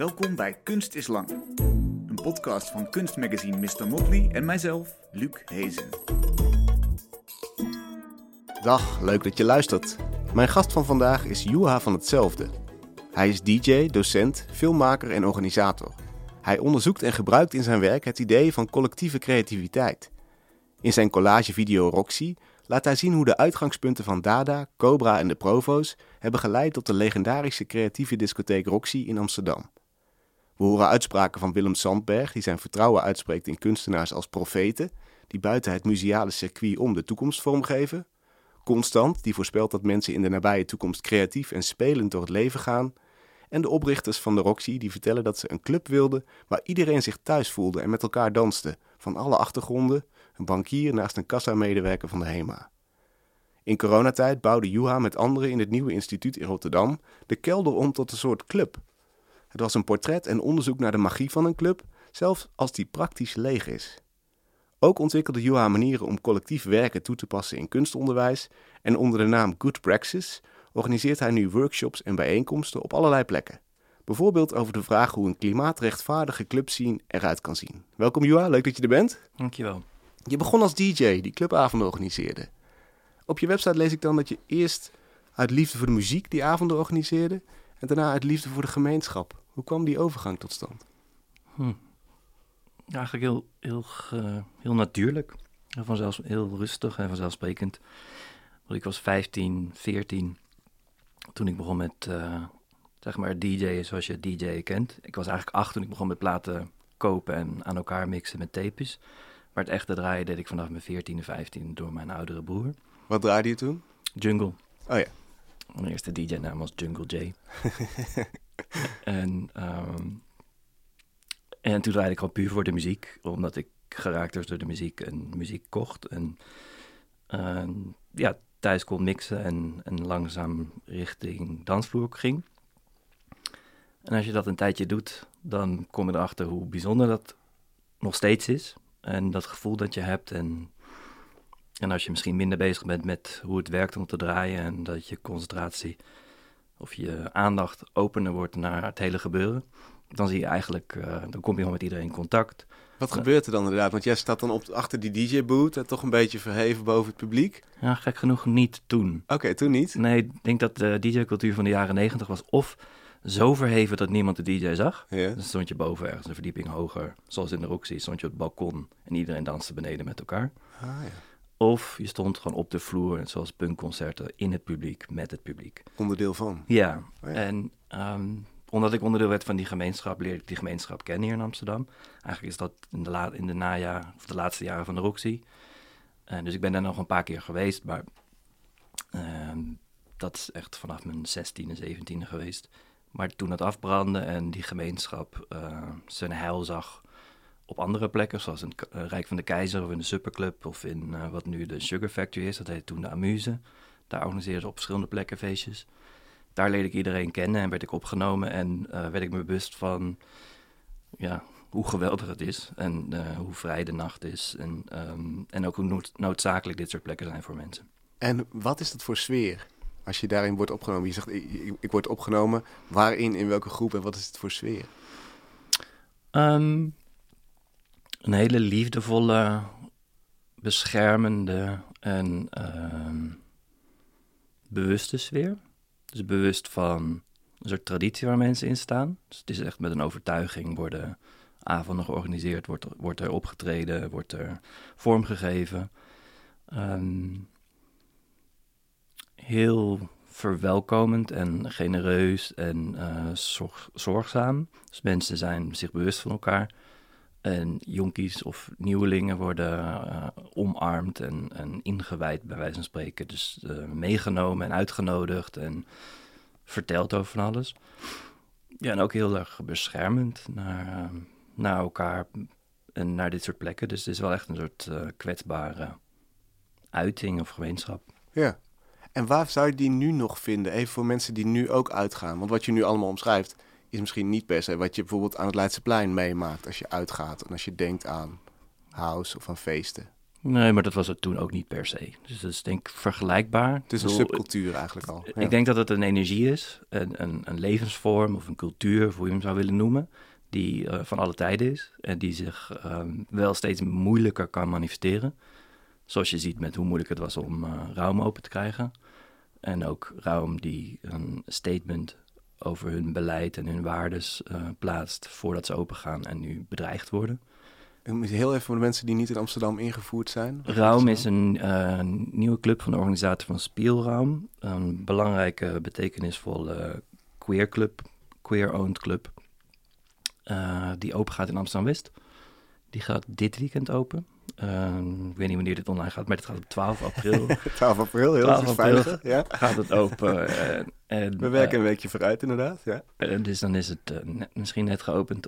Welkom bij Kunst is Lang. Een podcast van kunstmagazine Mr. Motley en mijzelf, Luc Hezen. Dag, leuk dat je luistert. Mijn gast van vandaag is Juha van Hetzelfde. Hij is DJ, docent, filmmaker en organisator. Hij onderzoekt en gebruikt in zijn werk het idee van collectieve creativiteit. In zijn collagevideo Roxy laat hij zien hoe de uitgangspunten van Dada, Cobra en de Provo's hebben geleid tot de legendarische creatieve discotheek Roxy in Amsterdam. We horen uitspraken van Willem Sandberg, die zijn vertrouwen uitspreekt in kunstenaars als profeten, die buiten het museale circuit om de toekomst vormgeven. Constant, die voorspelt dat mensen in de nabije toekomst creatief en spelend door het leven gaan. En de oprichters van de Roxy, die vertellen dat ze een club wilden waar iedereen zich thuis voelde en met elkaar danste, van alle achtergronden, een bankier naast een kassamedewerker van de HEMA. In coronatijd bouwde Juha met anderen in het nieuwe instituut in Rotterdam de kelder om tot een soort club. Het was een portret en onderzoek naar de magie van een club, zelfs als die praktisch leeg is. Ook ontwikkelde Juha manieren om collectief werken toe te passen in kunstonderwijs en onder de naam Good Praxis organiseert hij nu workshops en bijeenkomsten op allerlei plekken. Bijvoorbeeld over de vraag hoe een klimaatrechtvaardige clubscene eruit kan zien. Welkom Juha, leuk dat je er bent. Dankjewel. Je begon als DJ die clubavonden organiseerde. Op je website lees ik dan dat je eerst uit liefde voor de muziek die avonden organiseerde en daarna uit liefde voor de gemeenschap. Hoe kwam die overgang tot stand? Eigenlijk heel natuurlijk. Heel rustig en vanzelfsprekend. Want ik was 15, 14 toen ik begon met DJ'en zoals je DJ kent. Ik was eigenlijk 8 toen ik begon met platen kopen en aan elkaar mixen met tapes. Maar het echte draaien deed ik vanaf mijn 14e, 15 door mijn oudere broer. Wat draaide je toen? Jungle. Oh ja. Mijn eerste DJ-naam was Jungle J. En toen draaide ik gewoon puur voor de muziek, omdat ik geraakt was door de muziek en muziek kocht. En thuis kon mixen en langzaam richting dansvloer ging. En als je dat een tijdje doet, dan kom je erachter hoe bijzonder dat nog steeds is. En dat gevoel dat je hebt en als je misschien minder bezig bent met hoe het werkt om te draaien en dat je concentratie of je aandacht opener wordt naar het hele gebeuren, dan zie je eigenlijk, dan kom je gewoon met iedereen in contact. Wat gebeurt er dan inderdaad? Want jij staat dan achter die DJ-boot, toch een beetje verheven boven het publiek? Ja, gek genoeg niet toen. Oké, toen niet? Nee, ik denk dat de DJ-cultuur van de jaren 90 was of zo verheven dat niemand de DJ zag. Ja. Dus stond je boven ergens een verdieping hoger, zoals in de Roxy, stond je op het balkon en iedereen danste beneden met elkaar. Ah, ja. Of je stond gewoon op de vloer, zoals punkconcerten, in het publiek, met het publiek. Onderdeel van? Ja, Oh, ja. En omdat ik onderdeel werd van die gemeenschap, leerde ik die gemeenschap kennen hier in Amsterdam. Eigenlijk is dat in de de laatste jaren van de Roxy. Dus ik ben daar nog een paar keer geweest, maar dat is echt vanaf mijn 16e, 17e geweest. Maar toen het afbrandde en die gemeenschap zijn heil zag op andere plekken, zoals in het Rijk van de Keizer of in de Superclub of in wat nu de Sugar Factory is, dat heette toen de Amuse. Daar organiseerden ze op verschillende plekken feestjes. Daar leerde ik iedereen kennen en werd ik opgenomen en werd ik me bewust van hoe geweldig het is en hoe vrij de nacht is en ook hoe noodzakelijk dit soort plekken zijn voor mensen. En wat is dat voor sfeer als je daarin wordt opgenomen? Je zegt, ik word opgenomen. Waarin, in welke groep en wat is het voor sfeer? Een hele liefdevolle, beschermende en bewuste sfeer. Dus bewust van een soort traditie waar mensen in staan. Dus het is echt met een overtuiging worden avonden georganiseerd, wordt er opgetreden, wordt er vormgegeven. Heel verwelkomend en genereus en zorgzaam. Dus mensen zijn zich bewust van elkaar. En jonkies of nieuwelingen worden omarmd en ingewijd, bij wijze van spreken. Dus meegenomen en uitgenodigd en verteld over van alles. Ja, en ook heel erg beschermend naar elkaar en naar dit soort plekken. Dus het is wel echt een soort kwetsbare uiting of gemeenschap. Ja. En waar zou je die nu nog vinden? Even voor mensen die nu ook uitgaan. Want wat je nu allemaal omschrijft is misschien niet per se wat je bijvoorbeeld aan het Leidseplein meemaakt als je uitgaat en als je denkt aan house of aan feesten. Nee, maar dat was het toen ook niet per se. Dus dat is denk ik vergelijkbaar. Het is een subcultuur eigenlijk al. Ja. Ik denk dat het een energie is, een levensvorm of een cultuur, of hoe je hem zou willen noemen, die van alle tijden is en die zich wel steeds moeilijker kan manifesteren. Zoals je ziet met hoe moeilijk het was om Raum open te krijgen. En ook Raum die een statement over hun beleid en hun waardes plaatst voordat ze open gaan en nu bedreigd worden. Ik moet heel even voor de mensen die niet in Amsterdam ingevoerd zijn. Raum is een nieuwe club van de organisator van Spielraum. Een belangrijke, betekenisvolle queer-owned club. Die open gaat in Amsterdam-West. Die gaat dit weekend open. Ik weet niet wanneer dit online gaat, maar het gaat op 12 april. 12 april, heel veilig. Ja. Gaat het open. We werken een weekje vooruit inderdaad. Ja. Dus dan is het misschien net geopend.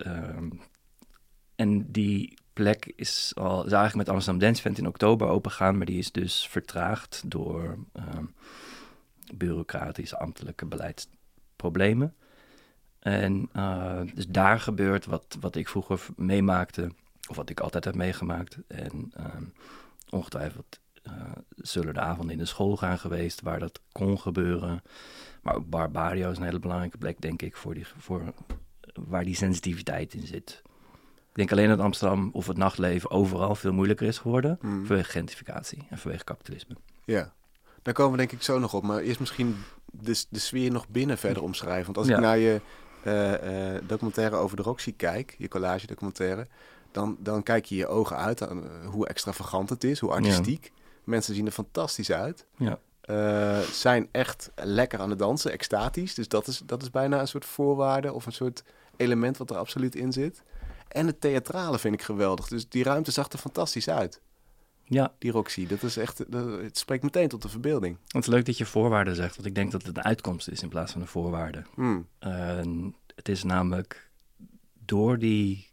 En die plek is eigenlijk met Amsterdam Dance Event in oktober opengaan, maar die is dus vertraagd door bureaucratische, ambtelijke beleidsproblemen. En dus daar gebeurt wat ik vroeger meemaakte, of wat ik altijd heb meegemaakt. En ongetwijfeld zullen de avonden in de school gaan geweest waar dat kon gebeuren. Maar ook Barbario is een hele belangrijke plek, denk ik, voor waar die sensitiviteit in zit. Ik denk alleen dat Amsterdam of het nachtleven overal veel moeilijker is geworden vanwege gentrificatie en vanwege kapitalisme. Ja, daar komen we denk ik zo nog op. Maar eerst misschien de sfeer nog binnen verder omschrijven. Want als ik naar je documentaire over de Roxy kijk, je collage documentaire, dan kijk je ogen uit aan hoe extravagant het is, hoe artistiek. Ja. Mensen zien er fantastisch uit. Ja. Zijn echt lekker aan het dansen, extatisch. Dus dat is bijna een soort voorwaarde of een soort element wat er absoluut in zit. En het theatrale vind ik geweldig. Dus die ruimte zag er fantastisch uit. Ja. Die Roxy, dat is echt, het spreekt meteen tot de verbeelding. Het is leuk dat je voorwaarden zegt, want ik denk dat het een uitkomst is in plaats van een voorwaarde. Het is namelijk door die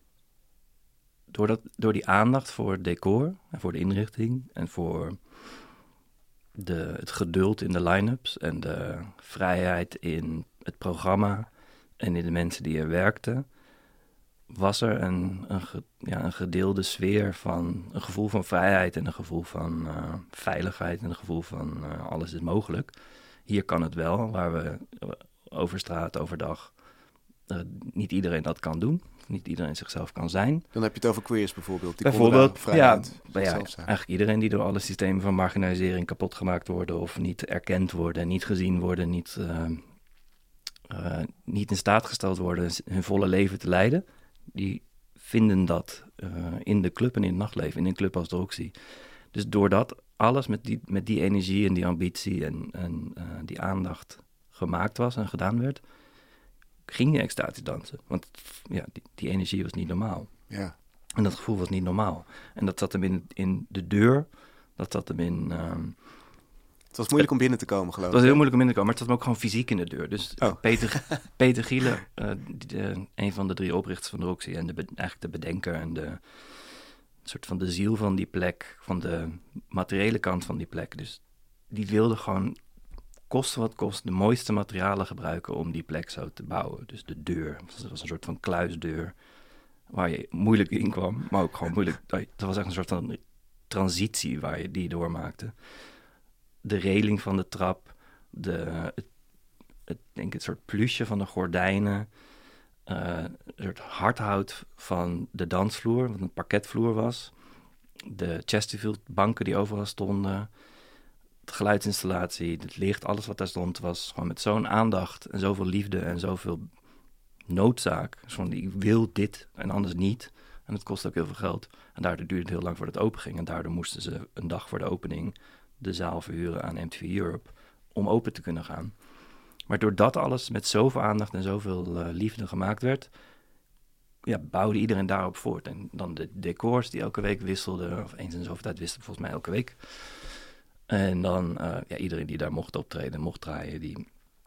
aandacht voor het decor en voor de inrichting en voor het geduld in de line-ups en de vrijheid in het programma en in de mensen die er werkten, was er een gedeelde sfeer van een gevoel van vrijheid en een gevoel van veiligheid en een gevoel van alles is mogelijk. Hier kan het wel, waar we over straat, overdag, niet iedereen dat kan doen. Niet iedereen zichzelf kan zijn. Dan heb je het over queers bijvoorbeeld. Die bijvoorbeeld, eigenlijk iedereen die door alle systemen van marginalisering kapot gemaakt worden of niet erkend worden, niet gezien worden, niet in staat gesteld worden hun volle leven te leiden, die vinden dat in de club en in het nachtleven, in een club als de Roxy. Dus doordat alles met die energie en die ambitie en die aandacht gemaakt was en gedaan werd, ging je extatisch dansen. Want die energie was niet normaal. Ja. En dat gevoel was niet normaal. En dat zat hem in de deur, dat zat hem in... Het was moeilijk om binnen te komen, geloof ik. Het was heel moeilijk om binnen te komen, maar het zat hem ook gewoon fysiek in de deur. Dus Peter Gielen, een van de 3 oprichters van de Roxy en eigenlijk de bedenker en de soort van de ziel van die plek, van de materiële kant van die plek. Dus die wilde gewoon, koste wat kost, de mooiste materialen gebruiken om die plek zo te bouwen. Dus de deur, dat was een soort van kluisdeur waar je moeilijk in kwam, maar ook gewoon moeilijk. Dat was echt een soort van transitie waar je die doormaakte. De reling van de trap, het soort plusje van de gordijnen, een soort hardhout van de dansvloer, wat een parketvloer was, de Chesterfield-banken die overal stonden, de geluidsinstallatie, het licht, alles wat daar stond, was gewoon met zo'n aandacht en zoveel liefde en zoveel noodzaak. Dus van, ik wil dit en anders niet. En het kost ook heel veel geld. En daardoor duurde het heel lang voordat het open ging. En daardoor moesten ze een dag voor de opening de zaal verhuren aan MTV Europe om open te kunnen gaan. Maar doordat alles met zoveel aandacht en zoveel liefde gemaakt werd, bouwde iedereen daarop voort. En dan de decors die elke week wisselden, of eens in zoveel tijd wisselden volgens mij elke week. En dan iedereen die daar mocht optreden, mocht draaien,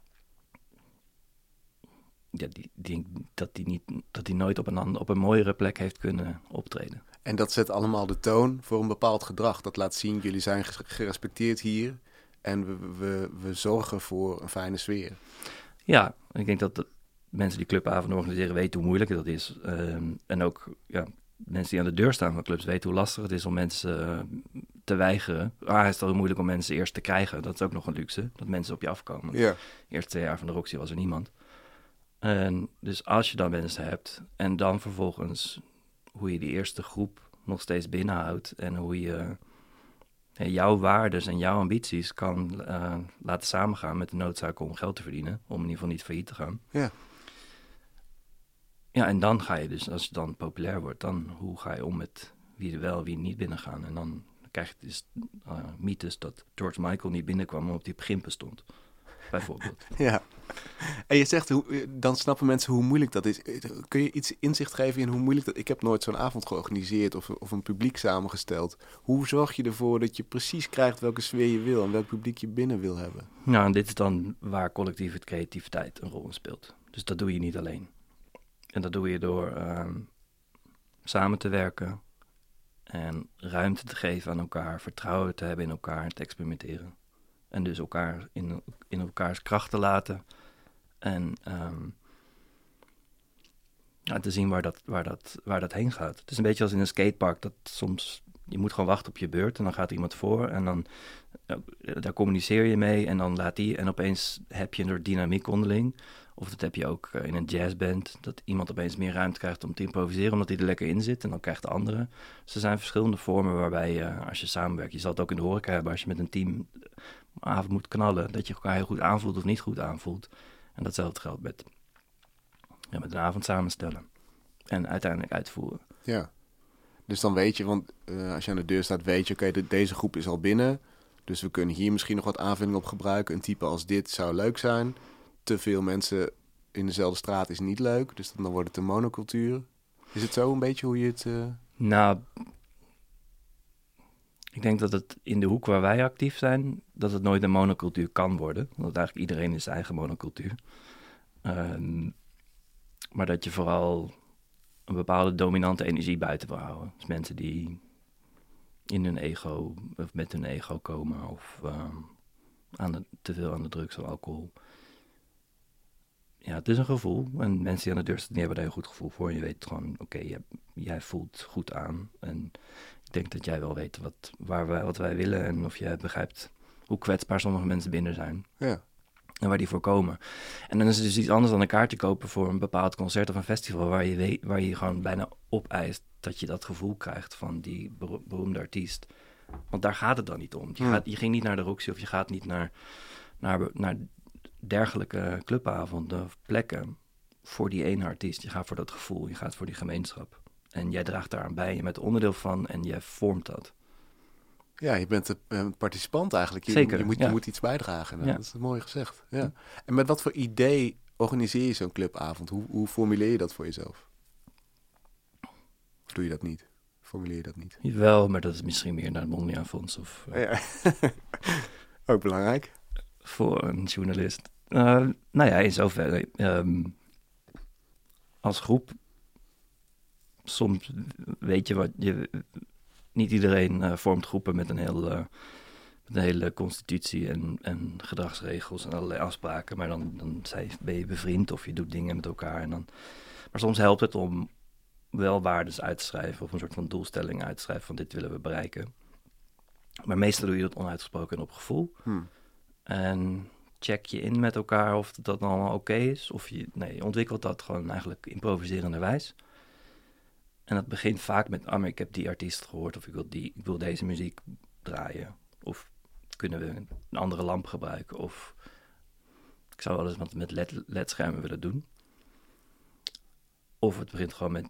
die nooit op een mooiere plek heeft kunnen optreden. En dat zet allemaal de toon voor een bepaald gedrag. Dat laat zien, jullie zijn gerespecteerd hier en we zorgen voor een fijne sfeer. Ja, ik denk dat mensen die clubavonden organiseren weten hoe moeilijk dat is. En ook mensen die aan de deur staan van clubs weten hoe lastig het is om mensen te weigeren. Het is heel moeilijk om mensen eerst te krijgen. Dat is ook nog een luxe, dat mensen op je afkomen. Ja. Eerst 2 jaar van de Roxy was er niemand. En dus als je dan mensen hebt en dan vervolgens hoe je die eerste groep nog steeds binnenhoudt en hoe je jouw waardes en jouw ambities kan laten samengaan met de noodzaak om geld te verdienen, om in ieder geval niet failliet te gaan. Ja. Ja, en dan ga je dus, als je dan populair wordt, dan hoe ga je om met wie er wel, wie niet binnen gaan. En dan krijg je dus mythes dat George Michael niet binnenkwam omdat hij op Gimpen stond, bijvoorbeeld. Ja. En je zegt, dan snappen mensen hoe moeilijk dat is. Kun je iets inzicht geven in hoe moeilijk dat is? Ik heb nooit zo'n avond georganiseerd of een publiek samengesteld. Hoe zorg je ervoor dat je precies krijgt welke sfeer je wil en welk publiek je binnen wil hebben? Nou, en dit is dan waar collectieve creativiteit een rol in speelt. Dus dat doe je niet alleen. En dat doe je door samen te werken en ruimte te geven aan elkaar, vertrouwen te hebben in elkaar en te experimenteren. En dus elkaar in elkaars kracht te laten en te zien waar dat heen gaat. Het is een beetje als in een skatepark, dat soms je moet gewoon wachten op je beurt en dan gaat iemand voor en dan daar communiceer je mee en dan laat die en opeens heb je een soort dynamiek onderling. Of dat heb je ook in een jazzband, dat iemand opeens meer ruimte krijgt om te improviseren, omdat hij er lekker in zit en dan krijgt de andere. Dus er zijn verschillende vormen waarbij je, als je samenwerkt, je zal het ook in de horeca hebben, als je met een team een avond moet knallen, dat je elkaar heel goed aanvoelt of niet goed aanvoelt. En datzelfde geldt met een avond samenstellen en uiteindelijk uitvoeren. Ja, dus dan weet je, want als je aan de deur staat, weet je, oké, deze groep is al binnen, dus we kunnen hier misschien nog wat aanvulling op gebruiken. Een type als dit zou leuk zijn. Te veel mensen in dezelfde straat is niet leuk, dus dan wordt het een monocultuur. Is het zo een beetje hoe je het... Nou, ik denk dat het in de hoek waar wij actief zijn, dat het nooit een monocultuur kan worden. Want eigenlijk iedereen is zijn eigen monocultuur. Maar dat je vooral een bepaalde dominante energie buiten wil houden. Dus mensen die in hun ego, of met hun ego komen, of te veel aan de drugs of alcohol. Ja, het is een gevoel. En mensen die aan de deur staan, die hebben daar een goed gevoel voor. Je weet gewoon, oké, jij voelt goed aan. En ik denk dat jij wel weet wat wij willen. En of jij begrijpt hoe kwetsbaar sommige mensen binnen zijn. Ja. En waar die voor komen. En dan is het dus iets anders dan een kaartje kopen voor een bepaald concert of een festival. Waar je gewoon bijna opeist dat je dat gevoel krijgt van die beroemde artiest. Want daar gaat het dan niet om. Je ging niet naar de Roxy of je gaat niet naar dergelijke clubavonden of plekken voor die ene artiest. Je gaat voor dat gevoel, je gaat voor die gemeenschap. En jij draagt daaraan bij, je bent onderdeel van en jij vormt dat. Ja, je bent een participant eigenlijk. Zeker, Je moet iets bijdragen. Nou, ja. Dat is mooi gezegd. Ja. En met wat voor idee organiseer je zo'n clubavond? Hoe formuleer je dat voor jezelf? Of doe je dat niet? Formuleer je dat niet? Wel, maar dat is misschien meer naar het Mondriaan Fonds of Ja. Ook belangrijk. voor een journalist. Nou ja, in zoverre. Als groep, soms weet je wat je... Niet iedereen vormt groepen met een hele constitutie en gedragsregels en allerlei afspraken. Maar dan ben je bevriend of je doet dingen met elkaar. Maar soms helpt het om wel waardes uit te schrijven of een soort van doelstelling uit te schrijven van dit willen we bereiken. Maar meestal doe je dat onuitgesproken en op gevoel. En check je in met elkaar of dat dan allemaal oké is. Of je ontwikkelt dat gewoon eigenlijk improviserende wijs. En dat begint vaak met, maar ik heb die artiest gehoord of ik wil deze muziek draaien. Of kunnen we een andere lamp gebruiken? Of ik zou wel eens wat met LED-schermen willen doen. Of het begint gewoon met,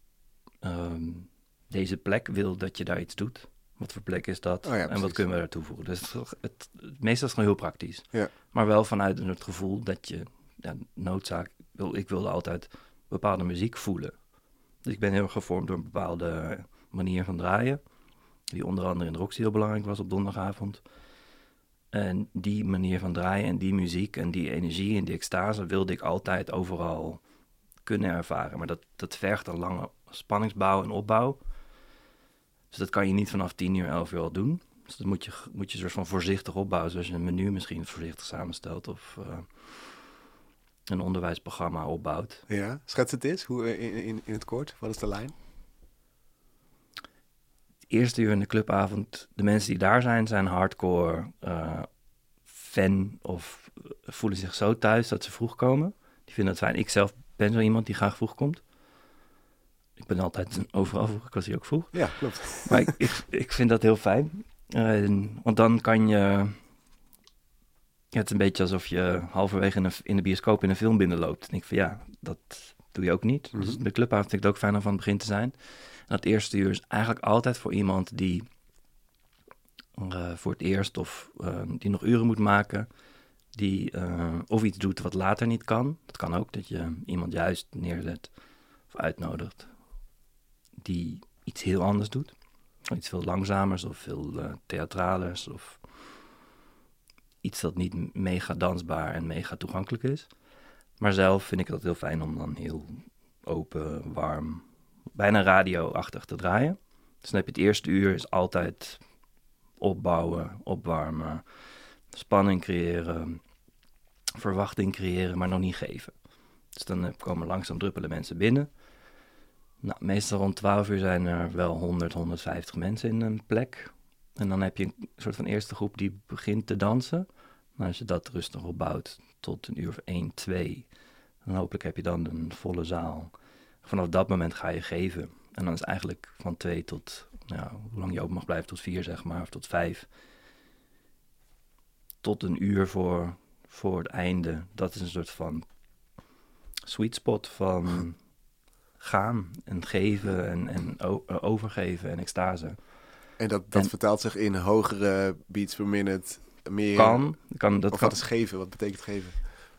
deze plek wil dat je daar iets doet. Wat voor plek is dat? En wat kunnen we daar toevoegen? Dus meestal is het gewoon heel praktisch. Ja. Maar wel vanuit het gevoel dat je noodzaak... Ik wilde altijd bepaalde muziek voelen. Dus ik ben heel erg gevormd door een bepaalde manier van draaien. Die onder andere in de Roxy heel belangrijk was op donderdagavond. En die manier van draaien en die muziek en die energie en die extase wilde ik altijd overal kunnen ervaren. Maar dat vergt een lange spanningsbouw en opbouw. Dus dat kan je niet vanaf 10 uur, 11 uur al doen. Dus dat moet je soort van voorzichtig opbouwen. Zoals je een menu misschien voorzichtig samenstelt of een onderwijsprogramma opbouwt. Ja, schets het eens. Hoe in het kort? Wat is de lijn? eerste uur in de clubavond, de mensen die daar zijn hardcore fan of voelen zich zo thuis dat ze vroeg komen. Die vinden dat fijn. Ik zelf ben zo iemand die graag vroeg komt. Ik ben altijd overal vroeg, ik was hier ook vroeg. Ja, klopt. Maar ik vind dat heel fijn. Want dan kan je... Het is een beetje alsof je halverwege in de bioscoop in een film binnenloopt. En ik van ja, dat doe je ook niet. Mm-hmm. Dus de clubavond vind ik het ook fijn om van het begin te zijn. En dat eerste uur is eigenlijk altijd voor iemand die voor het eerst of die nog uren moet maken. Die of iets doet wat later niet kan. Dat kan ook, dat je iemand juist neerzet of uitnodigt die iets heel anders doet. Iets veel langzamers of veel theatralers of iets dat niet mega dansbaar en mega toegankelijk is. Maar zelf vind ik het heel fijn om dan heel open, warm, bijna radio-achtig te draaien. Dus dan heb je het eerste uur is altijd opbouwen, opwarmen, spanning creëren, verwachting creëren, maar nog niet geven. Dus dan komen langzaam druppelen mensen binnen. Nou, meestal rond 12 uur zijn er wel 100, 150 mensen in een plek. En dan heb je een soort van eerste groep die begint te dansen. Nou, als je dat rustig opbouwt tot een uur of 1, 2... dan hopelijk heb je dan een volle zaal. Vanaf dat moment ga je geven. En dan is eigenlijk van 2 tot, hoe lang je open mag blijven, tot 4 zeg maar, of tot 5. Tot een uur voor het einde. Dat is een soort van sweet spot van gaan en geven en overgeven en extase. En dat vertaalt zich in hogere beats per minute, meer... Of wat is geven? Wat betekent geven?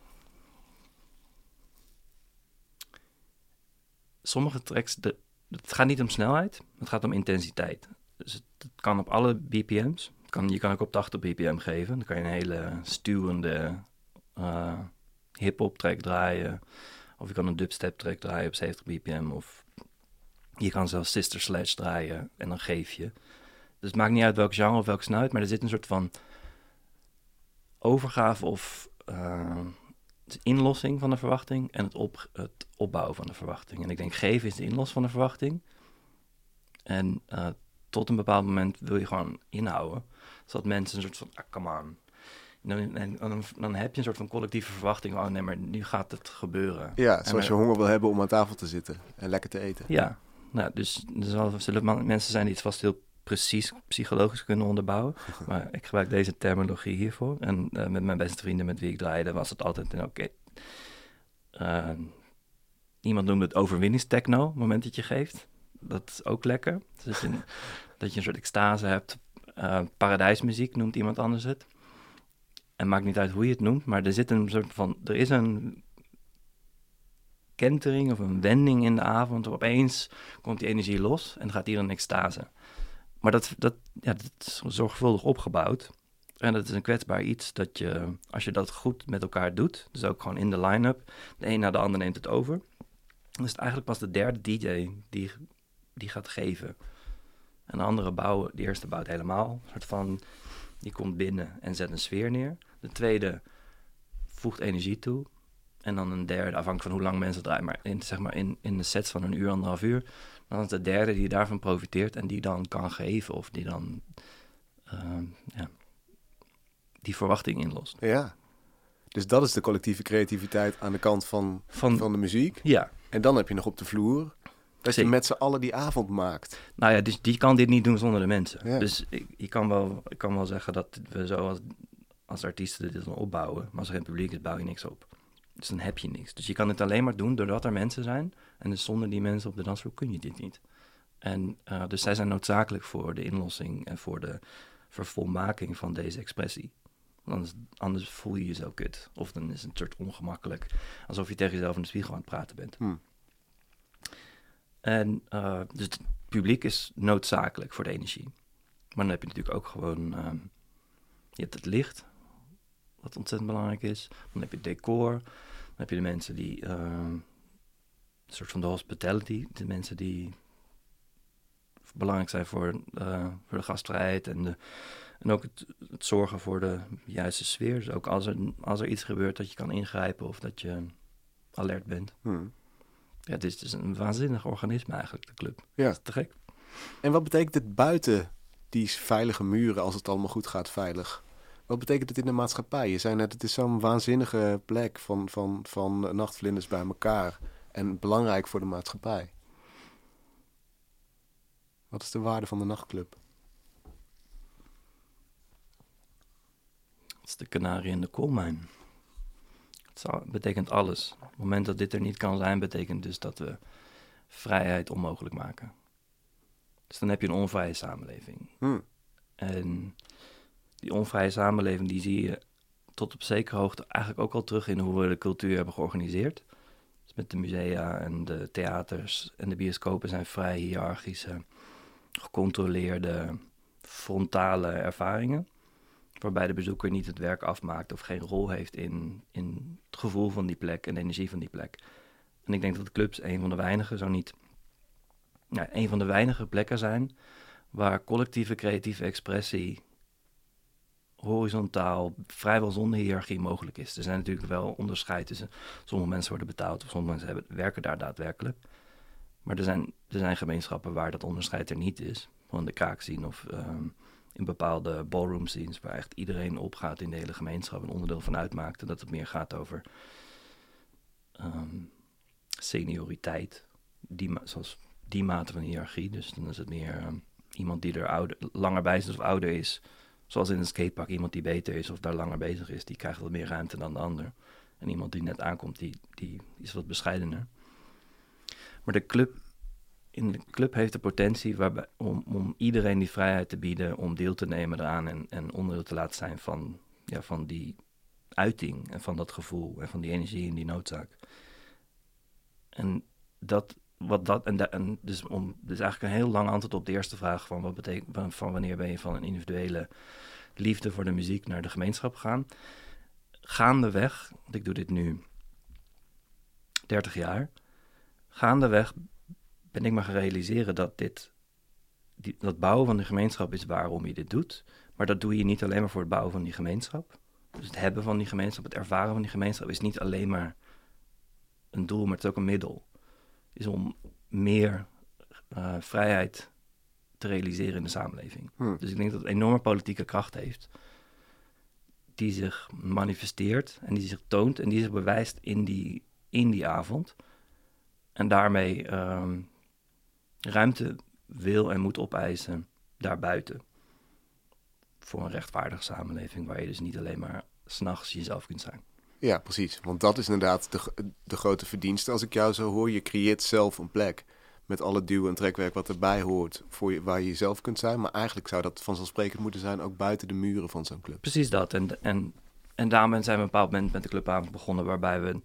Sommige tracks, het gaat niet om snelheid, het gaat om intensiteit. Dus het kan op alle BPM's. Je kan ook op 80 BPM geven. Dan kan je een hele stuwende hip-hop track draaien. Of je kan een dubstep track draaien op 70 BPM. Of je kan zelfs Sister Sledge draaien en dan geef je. Dus het maakt niet uit welk genre of welke snelheid, maar er zit een soort van overgave of inlossing van de verwachting en het opbouwen van de verwachting. En ik denk, geven is de inlos van de verwachting. En tot een bepaald moment wil je gewoon inhouden, zodat mensen een soort van, come on. Dan heb je een soort van collectieve verwachting, oh nee, maar nu gaat het gebeuren. Ja, zoals je honger wil hebben om aan tafel te zitten en lekker te eten. Ja, nou, dus er zullen mensen zijn die het vast heel precies psychologisch kunnen onderbouwen. Maar ik gebruik deze terminologie hiervoor. En met mijn beste vrienden met wie ik draaide was het altijd oké. Iemand noemde het overwinningstechno, het moment dat je geeft. Dat is ook lekker. Dus dat je een soort extase hebt. Paradijsmuziek noemt iemand anders het. En maakt niet uit hoe je het noemt, maar er is een kentering of een wending in de avond. Opeens komt die energie los en gaat hier een extase. Maar dat is zorgvuldig opgebouwd. En dat is een kwetsbaar iets dat je, als je dat goed met elkaar doet, dus ook gewoon in de line-up, de een na de ander neemt het over. Dan is het eigenlijk pas de derde DJ die gaat geven. En de andere de eerste bouwt helemaal. Een soort van, die komt binnen en zet een sfeer neer. De tweede voegt energie toe. En dan een derde, afhankelijk van hoe lang mensen draaien. Maar in de sets van een uur, 1,5 uur. Dan is de derde die daarvan profiteert en die dan kan geven. Of die dan die verwachting inlost. Ja, dus dat is de collectieve creativiteit aan de kant van de muziek. Ja. En dan heb je nog op de vloer dat je met z'n allen die avond maakt. Nou ja, dus die kan dit niet doen zonder de mensen. Ja. Dus ik kan wel zeggen dat we zo als artiesten dit dan opbouwen. Maar als er geen publiek is, bouw je niks op. Dus dan heb je niks. Dus je kan het alleen maar doen doordat er mensen zijn. En dus zonder die mensen op de dansvloer kun je dit niet. En dus zij zijn noodzakelijk voor de inlossing en voor de vervolmaking van deze expressie. Anders voel je je zo kut. Of dan is het een soort ongemakkelijk. Alsof je tegen jezelf in de spiegel aan het praten bent. En dus het publiek is noodzakelijk voor de energie. Maar dan heb je natuurlijk ook gewoon... je hebt het licht, wat ontzettend belangrijk is. Dan heb je het decor. Dan heb je de mensen die... een soort van de hospitality. De mensen die belangrijk zijn voor de gastvrijheid en ook het zorgen voor de juiste sfeer. Dus ook als er iets gebeurt dat je kan ingrijpen of dat je alert bent. Ja, het is een waanzinnig organisme eigenlijk, de club. Ja. Dat is te gek. En wat betekent het buiten die veilige muren, als het allemaal goed gaat, veilig? Wat betekent het in de maatschappij? Je zei net, het is zo'n waanzinnige plek van nachtvlinders bij elkaar. En belangrijk voor de maatschappij. Wat is de waarde van de nachtclub? Het is de kanarie in de koolmijn. Het betekent alles. Op het moment dat dit er niet kan zijn, betekent dus dat we vrijheid onmogelijk maken. Dus dan heb je een onvrije samenleving. En die onvrije samenleving, die zie je tot op zekere hoogte eigenlijk ook al terug in hoe we de cultuur hebben georganiseerd. Dus met de musea en de theaters en de bioscopen zijn vrij hiërarchische, gecontroleerde, frontale ervaringen. Waarbij de bezoeker niet het werk afmaakt of geen rol heeft in het gevoel van die plek en de energie van die plek. En ik denk dat de clubs een van de weinige plekken zijn waar collectieve creatieve expressie horizontaal, vrijwel zonder hiërarchie mogelijk is. Er zijn natuurlijk wel onderscheid tussen sommige mensen worden betaald of sommige mensen werken daar daadwerkelijk. Maar er zijn gemeenschappen waar dat onderscheid er niet is. Van de kraakscene of in bepaalde ballroom scenes waar echt iedereen opgaat in de hele gemeenschap een onderdeel van uitmaakt. En dat het meer gaat over senioriteit, zoals die mate van hiërarchie. Dus dan is het meer iemand die er langer bij is of ouder is. Zoals in een skatepark, iemand die beter is of daar langer bezig is, die krijgt wat meer ruimte dan de ander. En iemand die net aankomt, die is wat bescheidener. Maar in de club heeft de potentie om iedereen die vrijheid te bieden, om deel te nemen eraan en onderdeel te laten zijn van die uiting en van dat gevoel en van die energie en die noodzaak. En dus eigenlijk een heel lang antwoord op de eerste vraag van wat betekent van wanneer ben je van een individuele liefde voor de muziek naar de gemeenschap gegaan. Gaandeweg, want ik doe dit nu 30 jaar, gaandeweg ben ik me gaan realiseren dat dat bouwen van de gemeenschap is waarom je dit doet. Maar dat doe je niet alleen maar voor het bouwen van die gemeenschap. Dus het hebben van die gemeenschap, het ervaren van die gemeenschap is niet alleen maar een doel, maar het is ook een middel. Is om meer vrijheid te realiseren in de samenleving. Dus ik denk dat het een enorme politieke kracht heeft, die zich manifesteert en die zich toont en die zich bewijst in die avond. En daarmee ruimte wil en moet opeisen daarbuiten. Voor een rechtvaardige samenleving waar je dus niet alleen maar 's nachts jezelf kunt zijn. Ja, precies. Want dat is inderdaad de grote verdienste. Als ik jou zo hoor, je creëert zelf een plek met alle duw- en trekwerk wat erbij hoort waar je jezelf kunt zijn. Maar eigenlijk zou dat vanzelfsprekend moeten zijn ook buiten de muren van zo'n club. Precies dat. En daarom zijn we op een bepaald moment met de clubavond begonnen waarbij we...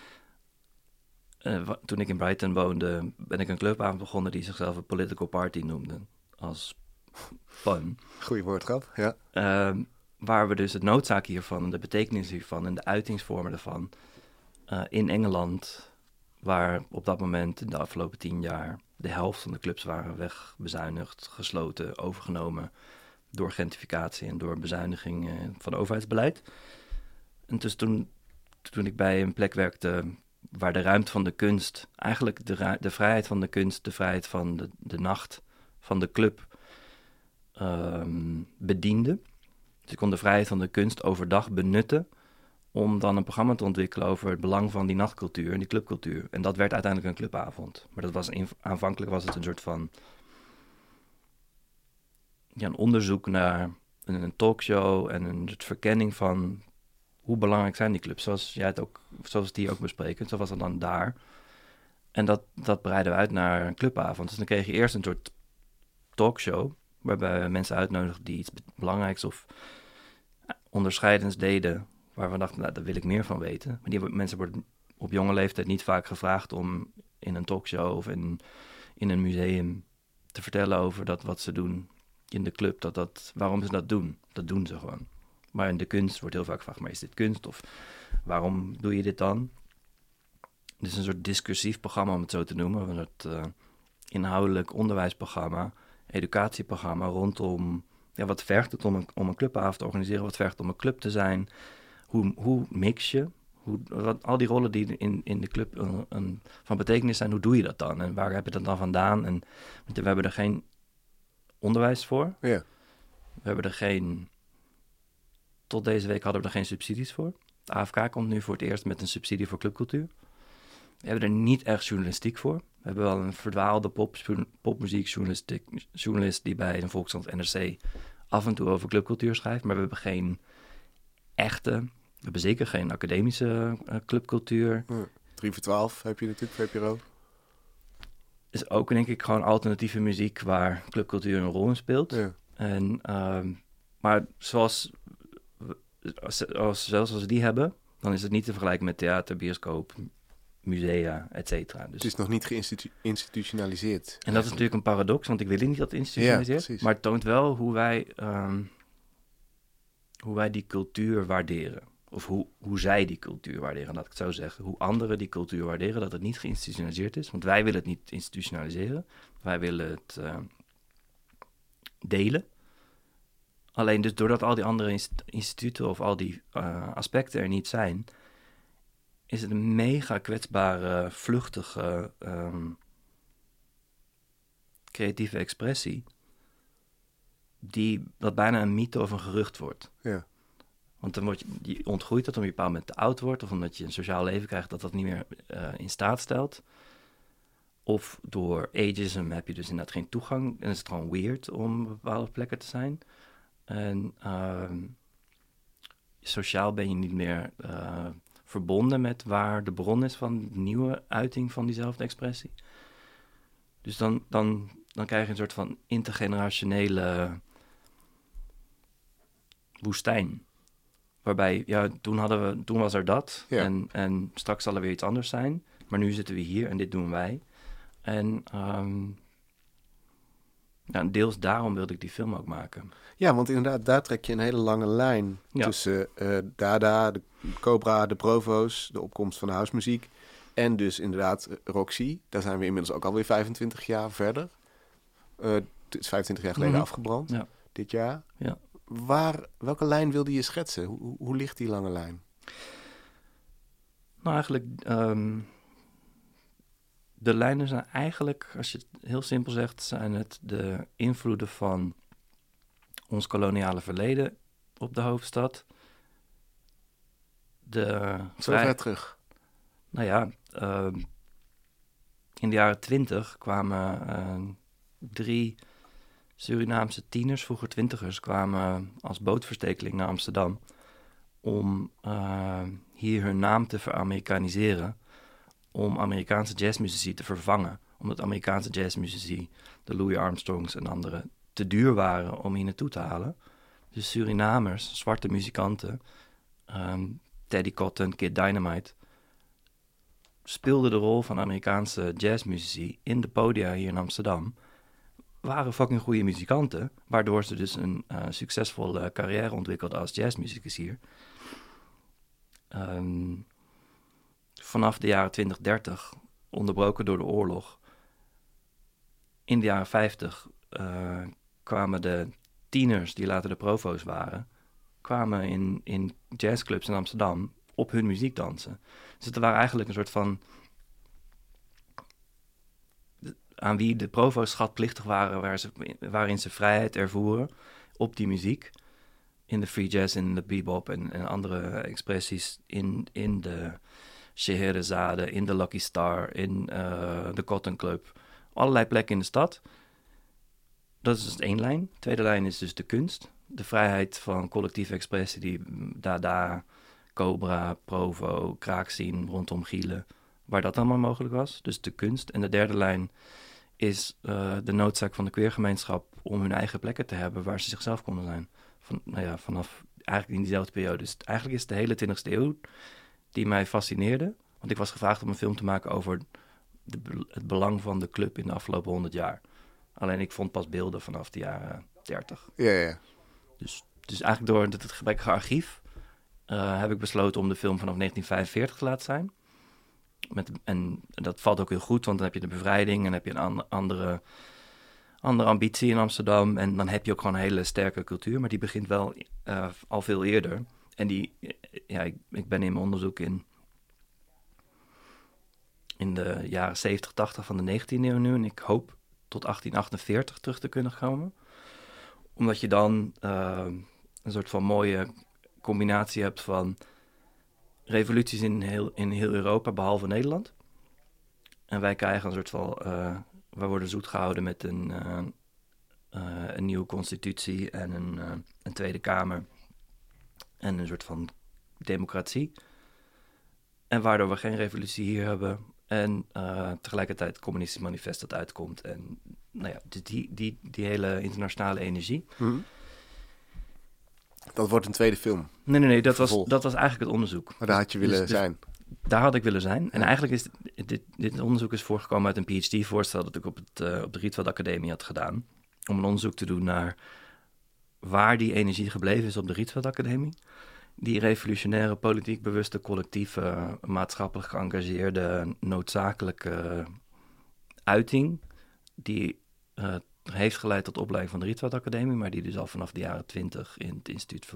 toen ik in Brighton woonde, ben ik een clubavond begonnen die zichzelf een political party noemde. Als fun. Goeie woordgrap, ja. Waar we dus het noodzaak hiervan, de betekenis hiervan en de uitingsvormen ervan in Engeland, waar op dat moment in de afgelopen 10 jaar de helft van de clubs waren wegbezuinigd, gesloten, overgenomen door gentrificatie en door bezuiniging van overheidsbeleid. En dus toen ik bij een plek werkte waar de ruimte van de kunst, eigenlijk de vrijheid van de kunst, de vrijheid van de nacht, van de club bediende. Dus ik kon de vrijheid van de kunst overdag benutten om dan een programma te ontwikkelen over het belang van die nachtcultuur en die clubcultuur. En dat werd uiteindelijk een clubavond. Maar aanvankelijk was het een soort van een onderzoek naar een talkshow en een soort verkenning van hoe belangrijk zijn die clubs, zoals het hier ook bespreken. Zo was het dan daar. En dat breiden we uit naar een clubavond. Dus dan kreeg je eerst een soort talkshow, waarbij we mensen uitnodigden die iets belangrijks of onderscheidends deden, waar we dachten, daar wil ik meer van weten. Maar die mensen worden op jonge leeftijd niet vaak gevraagd om in een talkshow of in een museum te vertellen over wat ze doen in de club, waarom ze dat doen. Dat doen ze gewoon. Maar in de kunst wordt heel vaak gevraagd, maar is dit kunst? Of waarom doe je dit dan? Dus een soort discursief programma, om het zo te noemen. Een soort inhoudelijk onderwijsprogramma, educatieprogramma rondom wat vergt het om een clubavond te organiseren? Wat vergt het om een club te zijn? Hoe mix je? Al die rollen die in de club van betekenis zijn, hoe doe je dat dan? En waar heb je dat dan vandaan? Want we hebben er geen onderwijs voor. Ja. We hebben tot deze week hadden we er geen subsidies voor. De AFK komt nu voor het eerst met een subsidie voor clubcultuur. We hebben er niet echt journalistiek voor. We hebben wel een verdwaalde popmuziekjournalist die bij de Volkskrant NRC af en toe over clubcultuur schrijft. Maar we hebben geen echte, we hebben zeker geen academische clubcultuur. 3 voor 12 heb je natuurlijk, VPRO. Is ook denk ik gewoon alternatieve muziek waar clubcultuur een rol in speelt. Ja. En, maar zelfs als we die hebben, dan is het niet te vergelijken met theater, bioscoop, musea, et cetera. Dus Het is nog niet geïnstitutionaliseerd. en dat is natuurlijk een paradox, want ik wil niet dat het institutionaliseert. Ja, maar het toont wel hoe wij die cultuur waarderen. Of hoe zij die cultuur waarderen, laat ik het zo zeggen. Hoe anderen die cultuur waarderen, dat het niet geïnstitutionaliseerd is. Want wij willen het niet institutionaliseren. Wij willen het delen. Alleen dus doordat al die andere instituten of al die aspecten er niet zijn, is het een mega kwetsbare, vluchtige, creatieve expressie dat bijna een mythe of een gerucht wordt. Ja. Want dan je ontgroeit dat omdat je op een bepaald moment te oud wordt, of omdat je een sociaal leven krijgt dat niet meer in staat stelt. Of door ageism heb je dus inderdaad geen toegang en is het gewoon weird om op bepaalde plekken te zijn. En sociaal ben je niet meer verbonden met waar de bron is van de nieuwe uiting van diezelfde expressie. Dus dan krijg je een soort van intergenerationele woestijn. Waarbij, ja, toen was er dat. Ja. En straks zal er weer iets anders zijn. Maar nu zitten we hier en dit doen wij. En deels daarom wilde ik die film ook maken. Ja, want inderdaad, daar trek je een hele lange lijn tussen Dada, de Cobra, de Provo's, de opkomst van de housemuziek. En dus inderdaad Roxy. Daar zijn we inmiddels ook alweer 25 jaar verder. Het is 25 jaar geleden afgebrand, dit jaar. Ja. Welke lijn wilde je schetsen? Hoe ligt die lange lijn? Nou, eigenlijk, de lijnen zijn eigenlijk, als je het heel simpel zegt, zijn het de invloeden van ons koloniale verleden op de hoofdstad. Zo ver terug? Nou ja, in de jaren 20 kwamen 3 Surinaamse tieners, vroeger 20ers, kwamen als bootverstekeling naar Amsterdam om hier hun naam te veramerikaniseren, om Amerikaanse jazzmuzici te vervangen. Omdat Amerikaanse jazzmuzici, de Louis Armstrongs en anderen, te duur waren om hier naartoe te halen. Dus Surinamers, zwarte muzikanten, Teddy Cotton, Kid Dynamite, speelden de rol van Amerikaanse jazzmuzici in de podia hier in Amsterdam. Waren fucking goede muzikanten, waardoor ze dus een succesvolle carrière ontwikkelden als jazzmuzikus hier. Vanaf de jaren 20, 30, onderbroken door de oorlog. In de jaren 50 kwamen de tieners, die later de Provo's waren, kwamen in jazzclubs in Amsterdam op hun muziek dansen. Dus het waren eigenlijk een soort van aan wie de Provo's schatplichtig waren, waarin ze vrijheid ervoeren op die muziek. In de free jazz, in de bebop en andere expressies in de Scheherazade, in de Lucky Star, in de Cotton Club. Allerlei plekken in de stad. Dat is dus één lijn. De tweede lijn is dus de kunst. De vrijheid van collectieve expressie die Dada, Cobra, Provo, Kraaksien, rondom Gielen, waar dat allemaal mogelijk was. Dus de kunst. En de derde lijn is de noodzaak van de queergemeenschap om hun eigen plekken te hebben waar ze zichzelf konden zijn. Vanaf eigenlijk in diezelfde periode. Dus eigenlijk is het de hele 20e eeuw die mij fascineerde. Want ik was gevraagd om een film te maken over het belang van de club in de afgelopen 100 jaar. Alleen ik vond pas beelden vanaf de jaren 30. Ja. Dus eigenlijk door het gebrekkige archief heb ik besloten om de film vanaf 1945 te laten zijn. En dat valt ook heel goed, want dan heb je de bevrijding en dan heb je een andere ambitie in Amsterdam. En dan heb je ook gewoon een hele sterke cultuur, maar die begint wel al veel eerder. En ik ben in mijn onderzoek in de jaren 70, 80 van de 19e eeuw nu. En ik hoop tot 1848 terug te kunnen komen. Omdat je dan een soort van mooie combinatie hebt van revoluties in heel Europa, behalve Nederland. En wij krijgen een soort van... wij worden zoet gehouden met een nieuwe constitutie en een Tweede Kamer. En een soort van democratie. En waardoor we geen revolutie hier hebben. En tegelijkertijd het communistisch manifest dat uitkomt. En nou ja, die hele internationale energie. Mm-hmm. Dat wordt een tweede film. Nee, dat was eigenlijk het onderzoek. Maar daar had je willen zijn. Daar had ik willen zijn. En eigenlijk is dit onderzoek is voortgekomen uit een PhD-voorstel dat ik op de Rietveld Academie had gedaan. Om een onderzoek te doen naar waar die energie gebleven is op de Rietveld Academie. Die revolutionaire, politiek bewuste, collectieve, maatschappelijk geëngageerde, noodzakelijke uiting, die heeft geleid tot de opleiding van de Rietveld Academie, maar die dus al vanaf de jaren 20 in het Instituut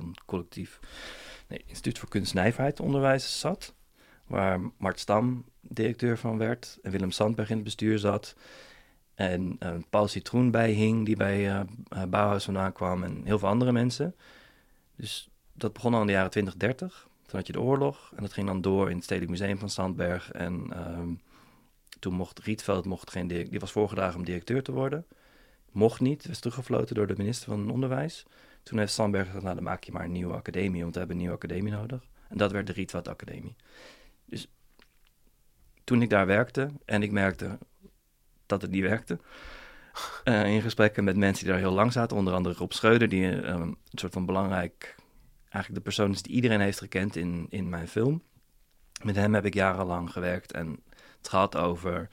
voor Kunst en Nijverheid onderwijs zat, waar Mart Stam directeur van werd en Willem Sandberg in het bestuur zat en Paul Citroen bij hing, die bij Bauhaus vandaan kwam en heel veel andere mensen. Dus dat begon al in de jaren 20, 30. Toen had je de oorlog en dat ging dan door in het Stedelijk Museum van Sandberg. En toen mocht Rietveld, die was voorgedragen om directeur te worden. Mocht niet, was teruggefloten door de minister van Onderwijs. Toen heeft Sandberg gezegd, nou dan maak je maar een nieuwe academie, want we hebben een nieuwe academie nodig. En dat werd de Rietveld Academie. Dus toen ik daar werkte en ik merkte dat het niet werkte, in gesprekken met mensen die daar heel lang zaten, onder andere Rob Schreuder, die een soort van belangrijk, eigenlijk de persoon is die iedereen heeft gekend in mijn film. Met hem heb ik jarenlang gewerkt en het gaat over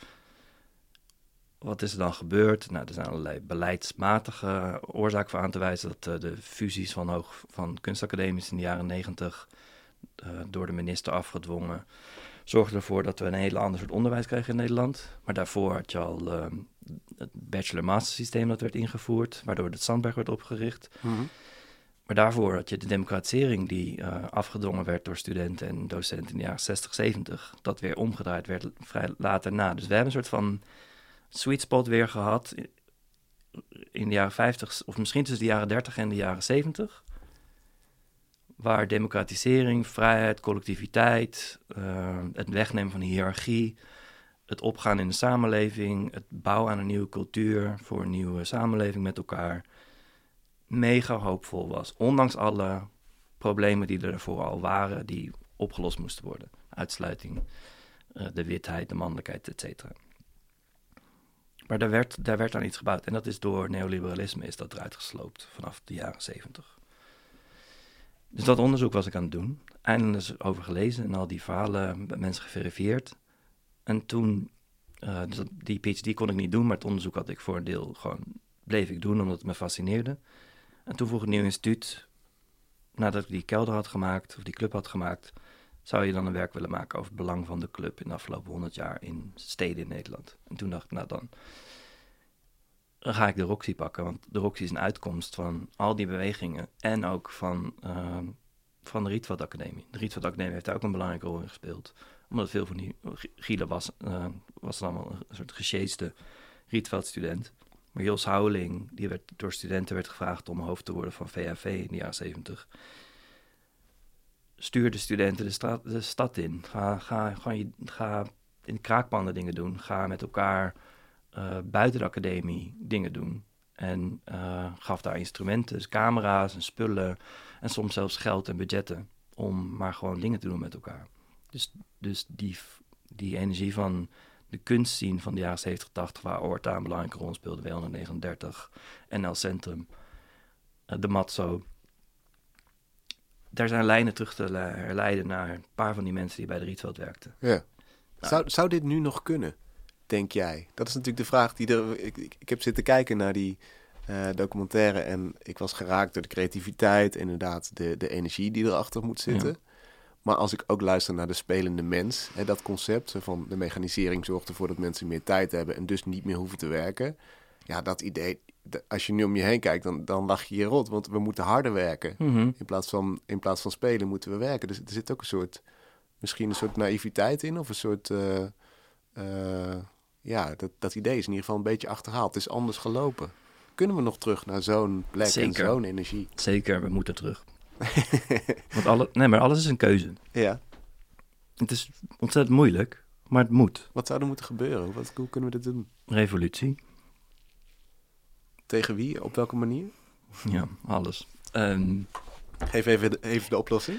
wat is er dan gebeurd. Nou, er zijn allerlei beleidsmatige oorzaken voor aan te wijzen, dat de fusies van kunstacademies in de jaren 90 door de minister afgedwongen zorgde ervoor dat we een hele ander soort onderwijs kregen in Nederland. Maar daarvoor had je al het bachelor-master systeem dat werd ingevoerd, waardoor het Sandberg werd opgericht. Mm-hmm. Maar daarvoor had je de democratisering die afgedwongen werd door studenten en docenten in de jaren 60, 70. Dat weer omgedraaid werd vrij later na. Dus we hebben een soort van sweet spot weer gehad in de jaren 50, of misschien tussen de jaren 30 en de jaren 70. Waar democratisering, vrijheid, collectiviteit, het wegnemen van hiërarchie, het opgaan in de samenleving, het bouwen aan een nieuwe cultuur voor een nieuwe samenleving met elkaar, mega hoopvol was. Ondanks alle problemen die er ervoor al waren, die opgelost moesten worden. Uitsluiting, de witheid, de mannelijkheid, et cetera. Maar daar werd aan iets gebouwd. En dat is door neoliberalisme is dat eruit gesloopt vanaf de jaren 70. Dus dat onderzoek was ik aan het doen. Eindelijk is over gelezen en al die verhalen met mensen geverifieerd. En toen, dus die PhD kon ik niet doen, maar het onderzoek had ik voor een deel gewoon, bleef ik doen omdat het me fascineerde. En toen vroeg het Nieuw Instituut, nadat ik die kelder had gemaakt, of die club had gemaakt, zou je dan een werk willen maken over het belang van de club in de afgelopen 100 jaar in steden in Nederland. En toen dacht ik, nou dan ga ik de Roxy pakken, want de Roxy is een uitkomst van al die bewegingen en ook van de Rietveld Academie. De Rietveld Academie heeft daar ook een belangrijke rol in gespeeld, omdat veel van die Gielen was dan wel een soort gesjeesde Rietveld-student. Maar Jos Houweling, die door studenten werd gevraagd om hoofd te worden van VHV in de jaren 70. Stuur de studenten de stad in. Ga in kraakpanden dingen doen. Ga met elkaar buiten de academie dingen doen. En gaf daar instrumenten, dus camera's en spullen en soms zelfs geld en budgetten om maar gewoon dingen te doen met elkaar. Dus die energie van de kunstscene van de jaren 70, 80, waar Oorta een belangrijke rol speelde, W139, NL Centrum, de Matzo. Daar zijn lijnen terug te herleiden naar een paar van die mensen die bij de Rietveld werkten. Ja. Nou, zou dit nu nog kunnen, denk jij? Dat is natuurlijk de vraag die er... Ik heb zitten kijken naar die documentaire en ik was geraakt door de creativiteit, inderdaad de energie die erachter moet zitten. Ja. Maar als ik ook luister naar de spelende mens, dat concept van de mechanisering zorgt ervoor dat mensen meer tijd hebben en dus niet meer hoeven te werken. Ja, dat idee, als je nu om je heen kijkt, dan lach je je rot, want we moeten harder werken. Mm-hmm. In plaats van spelen moeten we werken. Dus er zit ook misschien een soort naïviteit in of een soort, Ja, dat idee is in ieder geval een beetje achterhaald. Het is anders gelopen. Kunnen we nog terug naar zo'n plek Zeker. en zo'n energie? Zeker, we moeten terug. Maar alles is een keuze. Ja. Het is ontzettend moeilijk, maar het moet. Wat zou er moeten gebeuren? Hoe kunnen we dit doen? Revolutie. Tegen wie? Op welke manier? Ja, alles. Geef even de oplossing.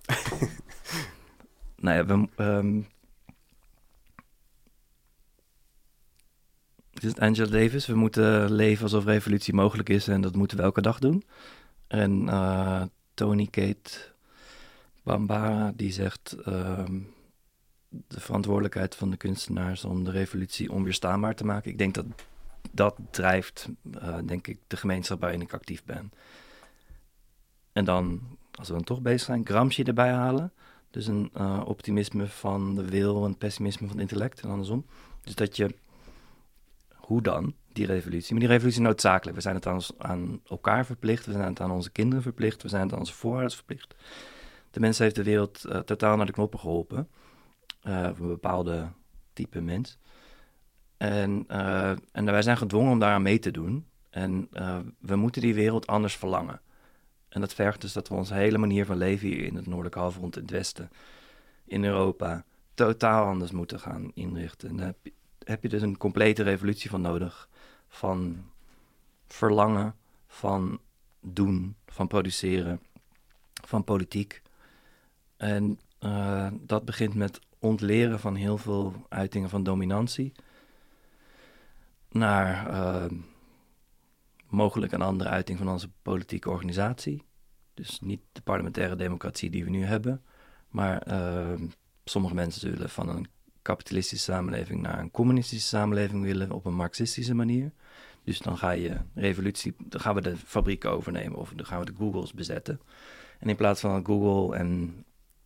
Het is Angela Davis. We moeten leven alsof revolutie mogelijk is en dat moeten we elke dag doen. En Tony Kate Bambara die zegt de verantwoordelijkheid van de kunstenaars om de revolutie onweerstaanbaar te maken. Ik denk dat drijft, denk ik, de gemeenschap waarin ik actief ben. En dan, als we dan toch bezig zijn, Gramsci erbij halen. Dus een optimisme van de wil en pessimisme van het intellect en andersom. Dus dat je, hoe dan, die revolutie? Maar die revolutie is noodzakelijk. We zijn het aan elkaar verplicht, we zijn het aan onze kinderen verplicht, we zijn het aan onze voorouders verplicht. De mens heeft de wereld totaal naar de knoppen geholpen. Een bepaalde type mens. En wij zijn gedwongen om daaraan mee te doen. En we moeten die wereld anders verlangen. En dat vergt dus dat we onze hele manier van leven hier in het noordelijke halfrond, in het westen, in Europa, totaal anders moeten gaan inrichten. En daar heb je dus een complete revolutie van nodig. Van verlangen, van doen, van produceren, van politiek. En dat begint met ontleren van heel veel uitingen van dominantie naar mogelijk een andere uiting van onze politieke organisatie. Dus niet de parlementaire democratie die we nu hebben, maar sommige mensen zullen van een kapitalistische samenleving naar een communistische samenleving willen op een marxistische manier. Dus dan ga je dan gaan we de fabrieken overnemen of dan gaan we de Googles bezetten. En in plaats van Google en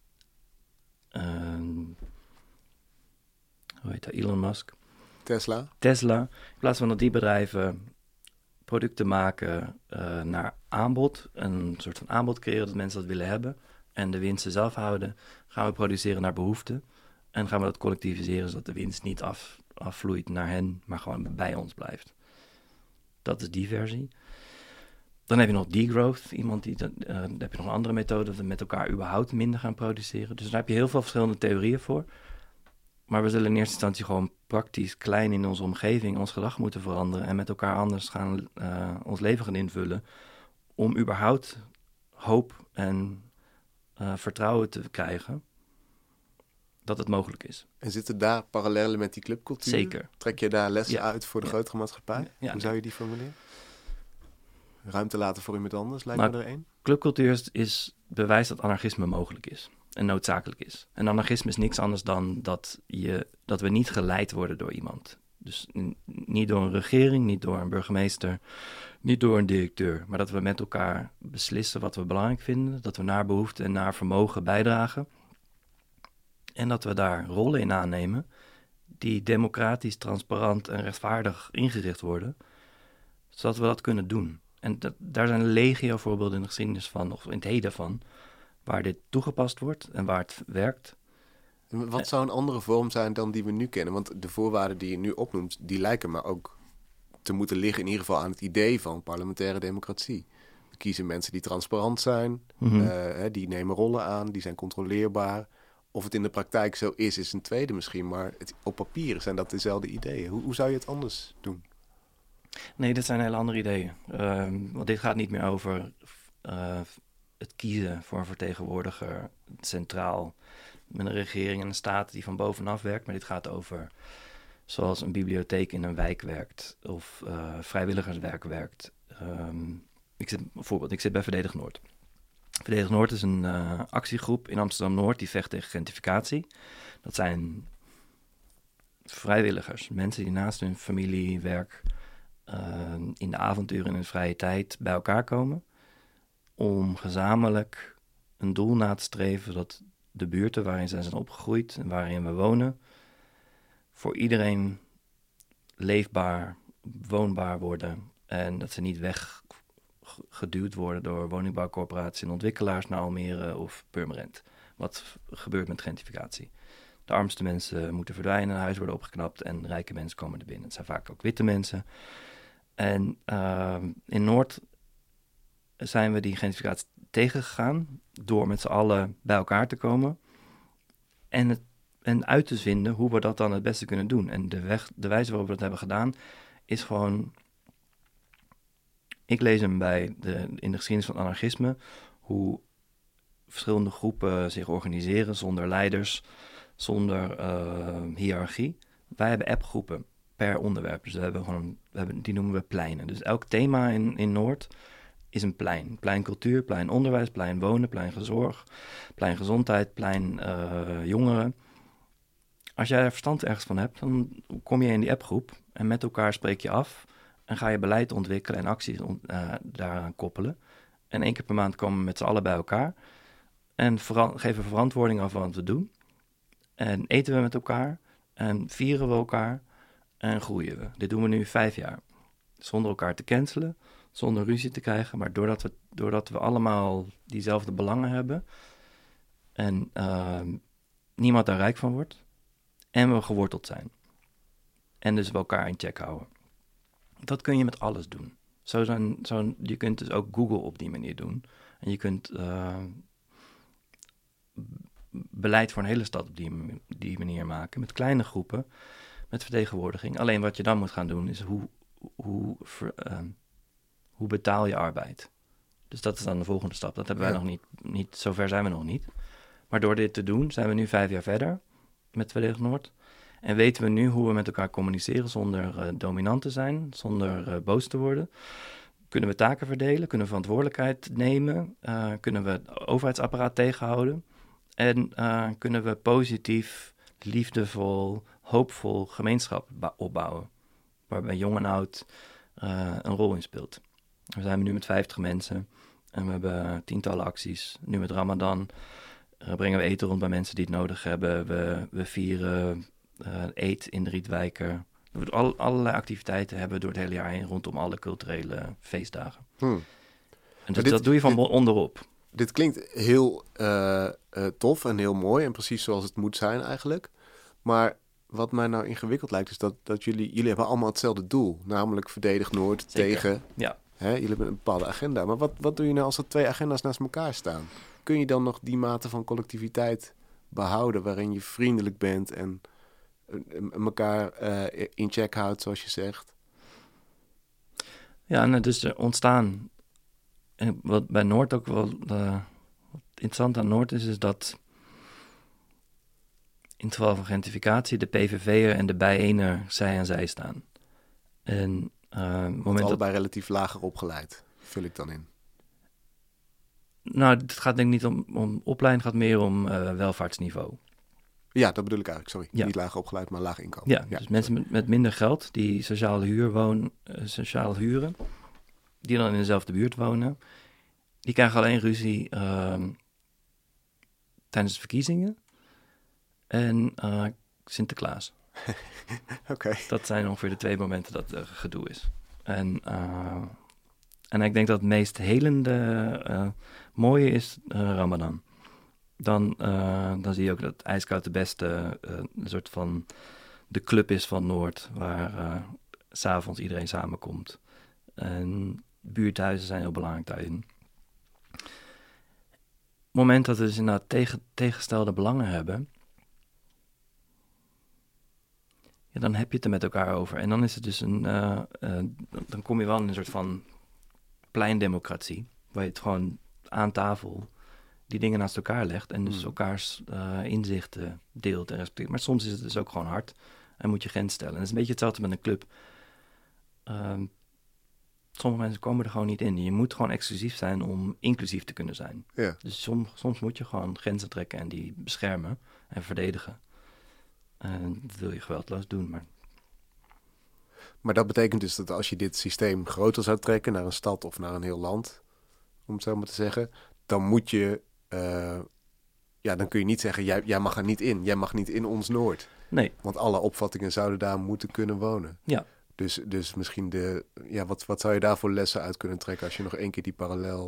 hoe heet dat, Elon Musk? Tesla. In plaats van dat die bedrijven producten maken naar aanbod, een soort van aanbod creëren dat mensen dat willen hebben en de winsten zelf houden, gaan we produceren naar behoefte en gaan we dat collectiviseren zodat de winst niet afvloeit naar hen, maar gewoon bij ons blijft. Dat is die versie. Dan heb je nog degrowth, dan heb je nog een andere methode dat we met elkaar überhaupt minder gaan produceren. Dus daar heb je heel veel verschillende theorieën voor. Maar we zullen in eerste instantie gewoon praktisch klein in onze omgeving ons gedrag moeten veranderen en met elkaar anders gaan ons leven gaan invullen om überhaupt hoop en vertrouwen te krijgen dat het mogelijk is. En zitten daar parallellen met die clubcultuur? Zeker. Trek je daar lessen uit voor de grotere maatschappij? Ja. Hoe zou je die formuleren? Ruimte laten voor iemand anders, lijkt me er één. Clubcultuur is bewijs dat anarchisme mogelijk is en noodzakelijk is. En anarchisme is niks anders dan dat we niet geleid worden door iemand. Dus niet door een regering, niet door een burgemeester, niet door een directeur. Maar dat we met elkaar beslissen wat we belangrijk vinden. Dat we naar behoefte en naar vermogen bijdragen. En dat we daar rollen in aannemen die democratisch, transparant en rechtvaardig ingericht worden. Zodat we dat kunnen doen. En daar zijn legio voorbeelden in de geschiedenis van, of in het heden van, waar dit toegepast wordt en waar het werkt. Wat zou een andere vorm zijn dan die we nu kennen? Want de voorwaarden die je nu opnoemt, die lijken me ook te moeten liggen in ieder geval aan het idee van parlementaire democratie. We kiezen mensen die transparant zijn, die nemen rollen aan, die zijn controleerbaar. Of het in de praktijk zo is een tweede misschien, maar op papier zijn dat dezelfde ideeën. Hoe zou je het anders doen? Nee, dit zijn hele andere ideeën. Want dit gaat niet meer over het kiezen voor een vertegenwoordiger centraal met een regering en een staat die van bovenaf werkt. Maar dit gaat over zoals een bibliotheek in een wijk werkt of vrijwilligerswerk werkt. Ik zit bij Verdedig Noord. Verdedig Noord is een actiegroep in Amsterdam-Noord die vecht tegen gentrificatie. Dat zijn vrijwilligers, mensen die naast hun familie, werk, in de avonturen en in de vrije tijd bij elkaar komen om gezamenlijk een doel na te streven dat de buurten waarin zij zijn opgegroeid en waarin we wonen voor iedereen leefbaar, woonbaar worden en dat ze niet weggeduwd worden door woningbouwcorporaties en ontwikkelaars naar Almere of Purmerend. Wat gebeurt met gentrificatie? De armste mensen moeten verdwijnen, huizen worden opgeknapt en rijke mensen komen er binnen. Het zijn vaak ook witte mensen. En in Noord zijn we die gentrificatie tegengegaan door met z'n allen bij elkaar te komen en uit te vinden hoe we dat dan het beste kunnen doen. En de wijze waarop we dat hebben gedaan is gewoon... Ik lees hem in de geschiedenis van anarchisme, hoe verschillende groepen zich organiseren zonder leiders, zonder hiërarchie. Wij hebben appgroepen per onderwerp, dus die noemen we pleinen. Dus elk thema in Noord is een plein. Plein cultuur, plein onderwijs, plein wonen, plein zorg, plein gezondheid, plein jongeren. Als jij er verstand ergens van hebt, dan kom je in die appgroep en met elkaar spreek je af en ga je beleid ontwikkelen en acties daaraan koppelen. En 1 keer per maand komen we met z'n allen bij elkaar en geven verantwoording af wat we doen. En eten we met elkaar en vieren we elkaar en groeien we. Dit doen we nu 5 jaar. Zonder elkaar te cancelen, zonder ruzie te krijgen, maar doordat we allemaal diezelfde belangen hebben en niemand daar rijk van wordt en we geworteld zijn. En dus we elkaar in check houden. Dat kun je met alles doen. Je kunt dus ook Google op die manier doen. En je kunt beleid voor een hele stad op die manier maken. Met kleine groepen, met vertegenwoordiging. Alleen wat je dan moet gaan doen is hoe betaal je arbeid? Dus dat is dan de volgende stap. Dat hebben wij nog niet. Zover zijn we nog niet. Maar door dit te doen zijn we nu 5 jaar verder met Verenigd Noord. En weten we nu hoe we met elkaar communiceren zonder dominant te zijn, zonder boos te worden. Kunnen we taken verdelen, kunnen we verantwoordelijkheid nemen, kunnen we het overheidsapparaat tegenhouden. En kunnen we positief, liefdevol, hoopvol gemeenschap opbouwen. Waarbij jong en oud een rol in speelt. We zijn nu met 50 mensen en we hebben tientallen acties. Nu met Ramadan brengen we eten rond bij mensen die het nodig hebben. We vieren eet in de Rietwijker. Allerlei activiteiten hebben we door het hele jaar heen rondom alle culturele feestdagen. En dus dat doe je van onderop. Dit klinkt heel tof en heel mooi en precies zoals het moet zijn eigenlijk. Maar wat mij nou ingewikkeld lijkt is dat jullie hebben allemaal hetzelfde doel. Namelijk Verenigd Noord tegen... Ja. Jullie hebben een bepaalde agenda. Maar wat doe je nou als er 2 agenda's naast elkaar staan? Kun je dan nog die mate van collectiviteit behouden waarin je vriendelijk bent en elkaar in check houdt, zoals je zegt? Ja, en dus er ontstaan... En wat bij Noord ook wel interessant aan Noord is dat in het geval van gentrificatie de PVV'er en de bijener zij aan zij staan. En allebei relatief lager opgeleid, vul ik dan in. Nou, het gaat denk ik niet om opleiding, het gaat meer om welvaartsniveau. Ja, dat bedoel ik eigenlijk, sorry. Ja. Niet lager opgeleid, maar laag inkomen. Ja, dus mensen met minder geld die sociaal huren, die dan in dezelfde buurt wonen, die krijgen alleen ruzie tijdens de verkiezingen en Sinterklaas. Oké. Dat zijn ongeveer de 2 momenten dat er gedoe is. En ik denk dat het meest helende mooie is Ramadan. Dan zie je ook dat IJskoud de beste een soort van de club is van Noord, waar 's avonds iedereen samenkomt. En buurthuizen zijn heel belangrijk daarin. Het moment dat we dus inderdaad tegengestelde belangen hebben, ja, dan heb je het er met elkaar over. En dan is het dus dan kom je wel in een soort van pleindemocratie, waar je het gewoon aan tafel die dingen naast elkaar legt en dus elkaars inzichten deelt en respecteert. Maar soms is het dus ook gewoon hard en moet je grens stellen. En dat is een beetje hetzelfde met een club. Sommige mensen komen er gewoon niet in. Je moet gewoon exclusief zijn om inclusief te kunnen zijn. Ja. Dus soms moet je gewoon grenzen trekken en die beschermen en verdedigen. En dat wil je geweldloos doen, Maar dat betekent dus dat als je dit systeem groter zou trekken naar een stad of naar een heel land, om het zo maar te zeggen, dan moet je, dan kun je niet zeggen, jij mag er niet in. Jij mag niet in ons Noord. Nee. Want alle opvattingen zouden daar moeten kunnen wonen. Ja. Dus misschien wat zou je daar voor lessen uit kunnen trekken als je nog 1 keer die parallel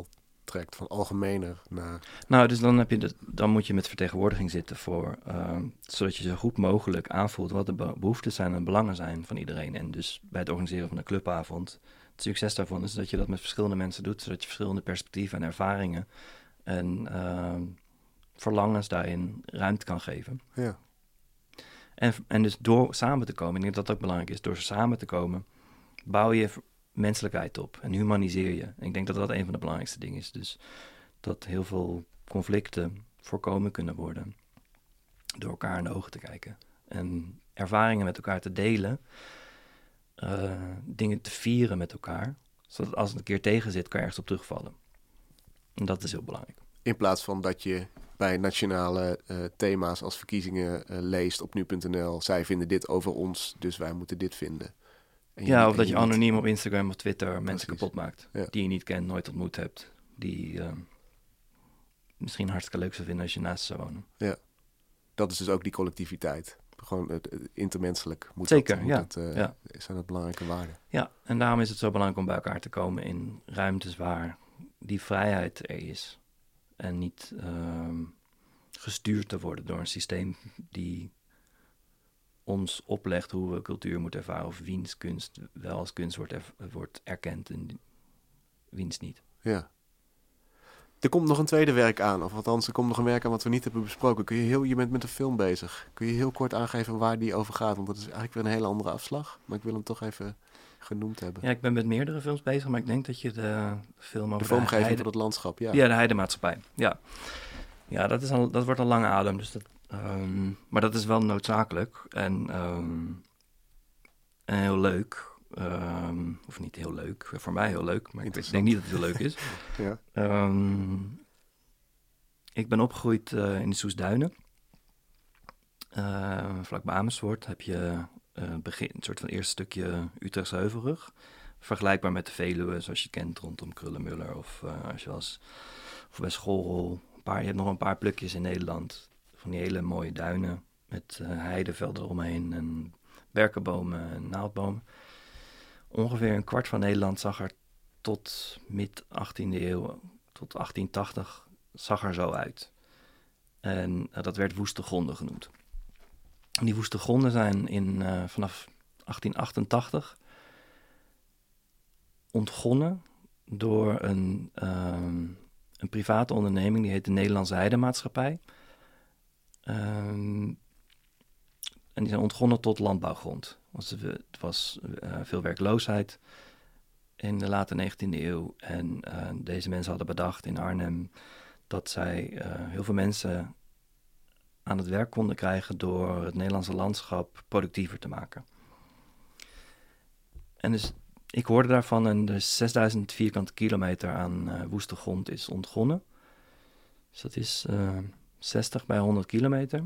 trekt, van algemener naar... Nou, dus dan moet je met vertegenwoordiging zitten zodat je zo goed mogelijk aanvoelt wat de behoeften zijn en belangen zijn van iedereen. En dus bij het organiseren van een clubavond, het succes daarvan is dat je dat met verschillende mensen doet, zodat je verschillende perspectieven en ervaringen en verlangens daarin ruimte kan geven. Ja. En dus door samen te komen, ik denk dat dat ook belangrijk is, door samen te komen, bouw je menselijkheid op en humaniseer je. En ik denk dat dat een van de belangrijkste dingen is. Dus dat heel veel conflicten voorkomen kunnen worden door elkaar in de ogen te kijken. En ervaringen met elkaar te delen, dingen te vieren met elkaar, zodat als het een keer tegen zit, kan je ergens op terugvallen. En dat is heel belangrijk. In plaats van dat je bij nationale thema's als verkiezingen leest op nu.nl, zij vinden dit over ons, dus wij moeten dit vinden. Of dat je anoniem op Instagram of Twitter mensen Precies. kapot maakt. Ja. Die je niet kent, nooit ontmoet hebt. Die misschien hartstikke leuk zou vinden als je naast ze zou wonen. Ja, dat is dus ook die collectiviteit. Gewoon het intermenselijk moet Zeker, zijn dat belangrijke waarden. Ja, en daarom is het zo belangrijk om bij elkaar te komen in ruimtes waar die vrijheid er is. En niet gestuurd te worden door een systeem die ons oplegt hoe we cultuur moeten ervaren. Of wiens kunst wel als kunst wordt erkend en wiens niet. Ja. Er komt nog een tweede werk aan. Of althans, er komt nog een werk aan wat we niet hebben besproken. Je bent met een film bezig. Kun je heel kort aangeven waar die over gaat? Want dat is eigenlijk weer een hele andere afslag. Maar ik wil hem toch even genoemd hebben. Ja, ik ben met meerdere films bezig, maar ik denk dat je de film over de vormgeving van het landschap, ja. Ja, de Heidemaatschappij, ja. Ja, dat wordt een lange adem, dus maar dat is wel noodzakelijk en heel leuk. Of niet heel leuk, voor mij heel leuk, maar ik denk niet dat het heel leuk is. Ja. Ik ben opgegroeid in de Soestduinen. Vlakbij Amersfoort heb je een soort van eerste stukje Utrechtse Heuvelrug. Vergelijkbaar met de Veluwe, zoals je kent rondom Krullenmuller of als je was of bij Schoolrol. Je hebt nog een paar plukjes in Nederland van die hele mooie duinen met heidevelden eromheen en berkenbomen en naaldbomen. Ongeveer een kwart van Nederland zag er tot mid 18e eeuw, tot 1880, zag er zo uit. En dat werd woeste gronden genoemd. En die woeste gronden zijn vanaf 1888 ontgonnen door een private onderneming, die heet de Nederlandse Heidemaatschappij. En die zijn ontgonnen tot landbouwgrond. Het was veel werkloosheid in de late 19e eeuw. En deze mensen hadden bedacht in Arnhem dat zij heel veel mensen aan het werk konden krijgen door het Nederlandse landschap productiever te maken. En dus ik hoorde daarvan en de 6000 vierkante kilometer aan woeste grond is ontgonnen. Dus dat is 60 bij 100 kilometer.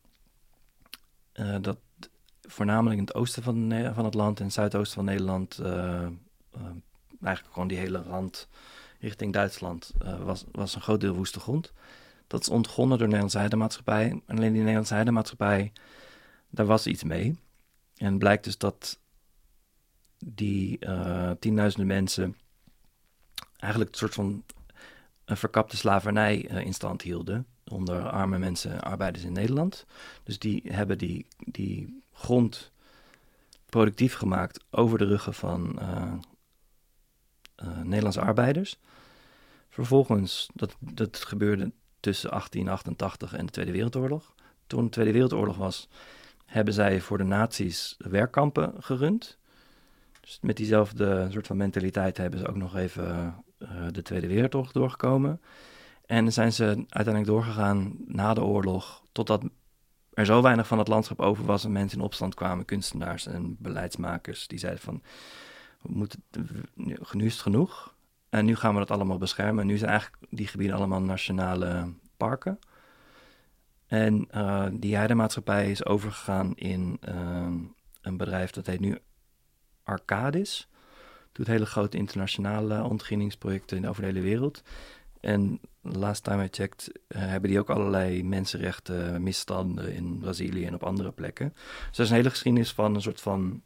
Dat voornamelijk in het oosten van het land en het zuidoosten van Nederland, eigenlijk gewoon die hele rand richting Duitsland, was een groot deel woeste grond. Dat is ontgonnen door de Nederlandse Heidemaatschappij. En alleen die Nederlandse Heidemaatschappij, daar was iets mee. En het blijkt dus dat die tienduizenden mensen eigenlijk een soort van een verkapte slavernij in stand hielden onder arme mensen, arbeiders in Nederland. Dus die hebben die grond productief gemaakt over de ruggen van Nederlandse arbeiders. Vervolgens, dat gebeurde tussen 1888 en de Tweede Wereldoorlog. Toen de Tweede Wereldoorlog was, hebben zij voor de nazi's werkkampen gerund. Dus met diezelfde soort van mentaliteit hebben ze ook nog even de Tweede Wereldoorlog doorgekomen. En dan zijn ze uiteindelijk doorgegaan na de oorlog, totdat er zo weinig van het landschap over was en mensen in opstand kwamen, kunstenaars en beleidsmakers, die zeiden van, nu is het genoeg. En nu gaan we dat allemaal beschermen. En nu zijn eigenlijk die gebieden allemaal nationale parken. En die Heidemaatschappij is overgegaan in een bedrijf dat heet nu Arcadis. Doet hele grote internationale ontginningsprojecten over de hele wereld. En last time I checked hebben die ook allerlei mensenrechten misstanden in Brazilië en op andere plekken. Dus er is een hele geschiedenis van een soort van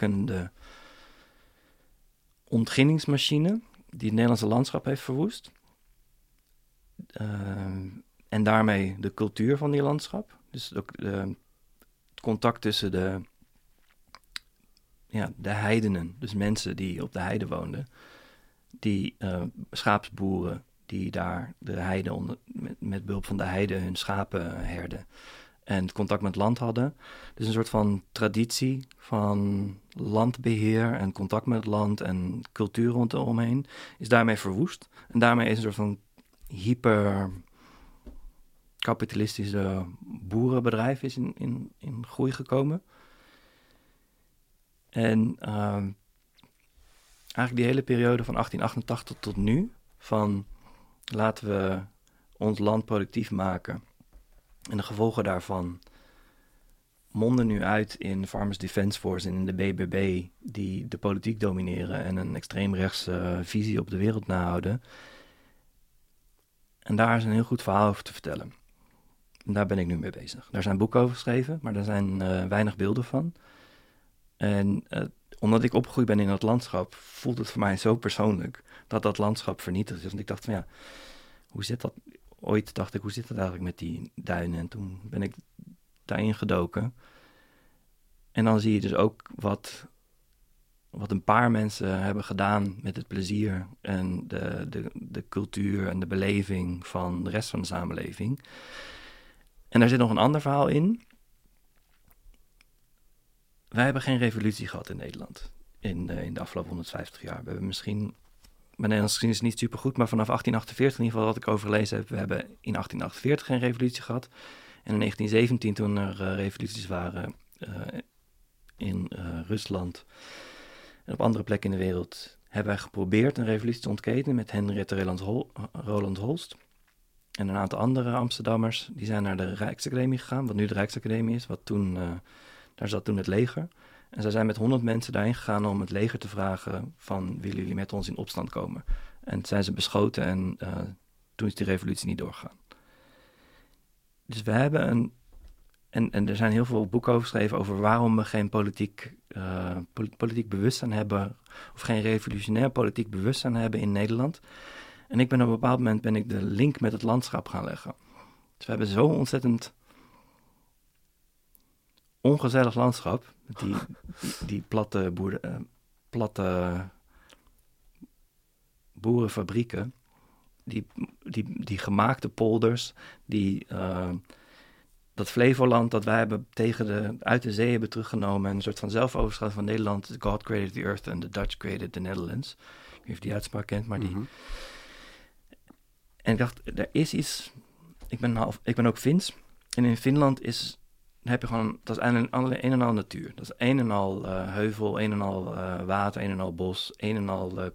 ontmenselijkende ontginningsmachine die het Nederlandse landschap heeft verwoest. En daarmee de cultuur van die landschap. Dus ook het contact tussen de heidenen. Dus mensen die op de heide woonden. Die schaapsboeren die daar de heide met behulp van de heide hun schapen herden. En het contact met land hadden. Dus een soort van traditie van landbeheer en contact met het land en cultuur rondomheen is daarmee verwoest. En daarmee is een soort van hyperkapitalistische boerenbedrijf is in groei gekomen. En eigenlijk die hele periode van 1888 tot nu, van laten we ons land productief maken. En de gevolgen daarvan monden nu uit in Farmers Defence Force en in de BBB, die de politiek domineren en een extreemrechtse visie op de wereld nahouden. En daar is een heel goed verhaal over te vertellen. En daar ben ik nu mee bezig. Daar zijn boeken over geschreven, maar daar zijn weinig beelden van. En omdat ik opgegroeid ben in dat landschap, voelt het voor mij zo persoonlijk dat landschap vernietigd is. Want ik dacht van ja, hoe zit dat? Ooit dacht ik, hoe zit het eigenlijk met die duinen? En toen ben ik daarin gedoken. En dan zie je dus ook wat een paar mensen hebben gedaan met het plezier en de cultuur en de beleving van de rest van de samenleving. En daar zit nog een ander verhaal in. Wij hebben geen revolutie gehad in Nederland in de afgelopen 150 jaar. We hebben misschien, mijn Nederlands geschiedenis is niet supergoed, maar vanaf 1848 in ieder geval wat ik over gelezen heb, we hebben in 1848 geen revolutie gehad. En in 1917, toen er revoluties waren in Rusland en op andere plekken in de wereld, hebben wij geprobeerd een revolutie te ontketenen met Henriette Roland Holst. En een aantal andere Amsterdammers, die zijn naar de Rijksacademie gegaan, wat nu de Rijksacademie is, wat toen, daar zat toen het leger. En zij zijn met 100 mensen daarheen gegaan om het leger te vragen van, willen jullie met ons in opstand komen? En zijn ze beschoten en toen is die revolutie niet doorgegaan. Dus we hebben en er zijn heel veel boeken over geschreven over waarom we geen politiek bewustzijn hebben, of geen revolutionair politiek bewustzijn hebben in Nederland. En ik ben op een bepaald moment de link met het landschap gaan leggen. Dus we hebben zo'n ontzettend ongezellig landschap, die platte boerenfabrieken, die gemaakte polders, dat Flevoland dat wij hebben uit de zee hebben teruggenomen en een soort van zelfoverschatting van Nederland. God created the earth and the Dutch created the Netherlands. Ik weet niet of je die uitspraak kent, maar die. En ik dacht, er is iets. Ik ben ook Fins. En in Finland heb je gewoon, dat is een en al natuur. Dat is een en al heuvel, een en al water, een en al bos, een en al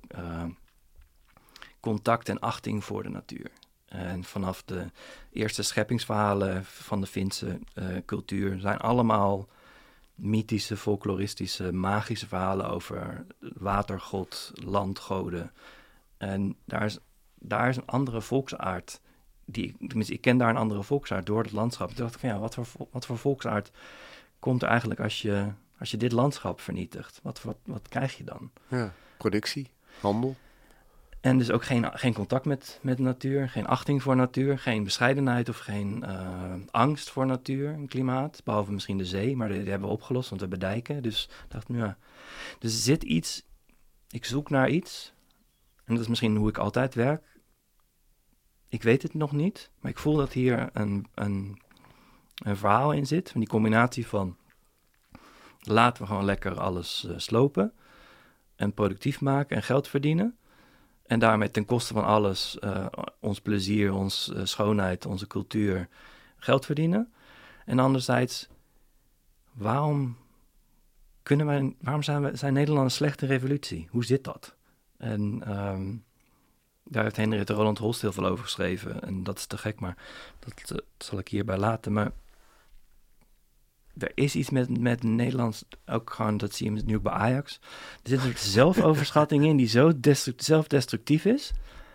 contact en achting voor de natuur. En vanaf de eerste scheppingsverhalen van de Finse cultuur zijn allemaal mythische, folkloristische, magische verhalen over watergod, landgoden. En daar is een andere volksaard. Tenminste, ik ken daar een andere volksaard door het landschap. Toen dacht ik van ja, wat voor volksaard komt er eigenlijk als je dit landschap vernietigt? Wat krijg je dan? Ja, productie, handel. En dus ook geen contact met de natuur, geen achting voor natuur, geen bescheidenheid of geen angst voor natuur en klimaat. Behalve misschien de zee, maar die hebben we opgelost, want we hebben dijken. Dus ik dacht, nou ja, dus er zit iets, ik zoek naar iets. En dat is misschien hoe ik altijd werk. Ik weet het nog niet, maar ik voel dat hier een verhaal in zit. Van die combinatie van, laten we gewoon lekker alles slopen en productief maken en geld verdienen. En daarmee ten koste van alles, ons plezier, onze schoonheid, onze cultuur, geld verdienen. En anderzijds, waarom zijn Nederland een slechte revolutie? Hoe zit dat? En daar heeft Henriette Roland Holst heel veel over geschreven. En dat is te gek, maar dat zal ik hierbij laten. Maar er is iets met Nederlands, ook gewoon, dat zie je nu ook bij Ajax. Er zit een zelfoverschatting in die zo zelfdestructief is.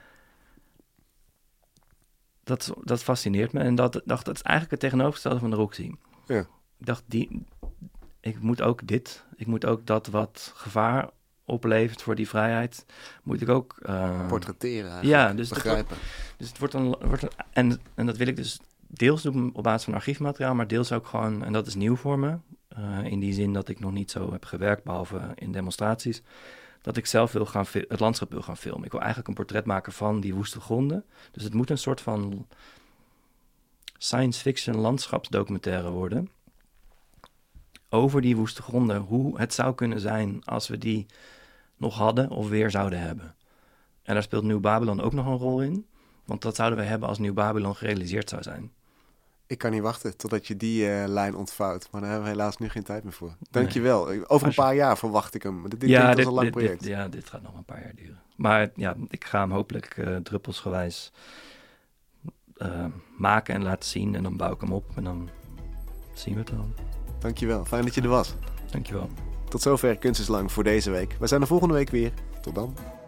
Dat fascineert me. En dat is eigenlijk het tegenovergestelde van de Roxy. Ja. Ik dacht, ik moet ook dat wat gevaar oplevert voor die vrijheid, moet ik ook... portretteren eigenlijk. Ja, dus begrijpen. Dus het wordt en dat wil ik dus deels doen op basis van archiefmateriaal, maar deels ook gewoon, en dat is nieuw voor me, in die zin dat ik nog niet zo heb gewerkt, behalve in demonstraties, dat ik zelf het landschap wil gaan filmen. Ik wil eigenlijk een portret maken van die woeste gronden. Dus het moet een soort van science fiction landschapsdocumentaire worden over die woeste gronden, hoe het zou kunnen zijn als we die nog hadden of weer zouden hebben. En daar speelt Nieuw Babylon ook nog een rol in, want dat zouden we hebben als Nieuw Babylon gerealiseerd zou zijn. Ik kan niet wachten totdat je die lijn ontvouwt, maar daar hebben we helaas nu geen tijd meer voor. Dankjewel. Nee. Over een paar jaar verwacht ik hem. Dit klinkt als een lang project. Dit gaat nog een paar jaar duren. Maar ja, ik ga hem hopelijk druppelsgewijs maken en laten zien. En dan bouw ik hem op en dan zien we het dan. Dankjewel. Fijn dat je er was. Dankjewel. Tot zover Kunst is Lang voor deze week. We zijn er volgende week weer. Tot dan.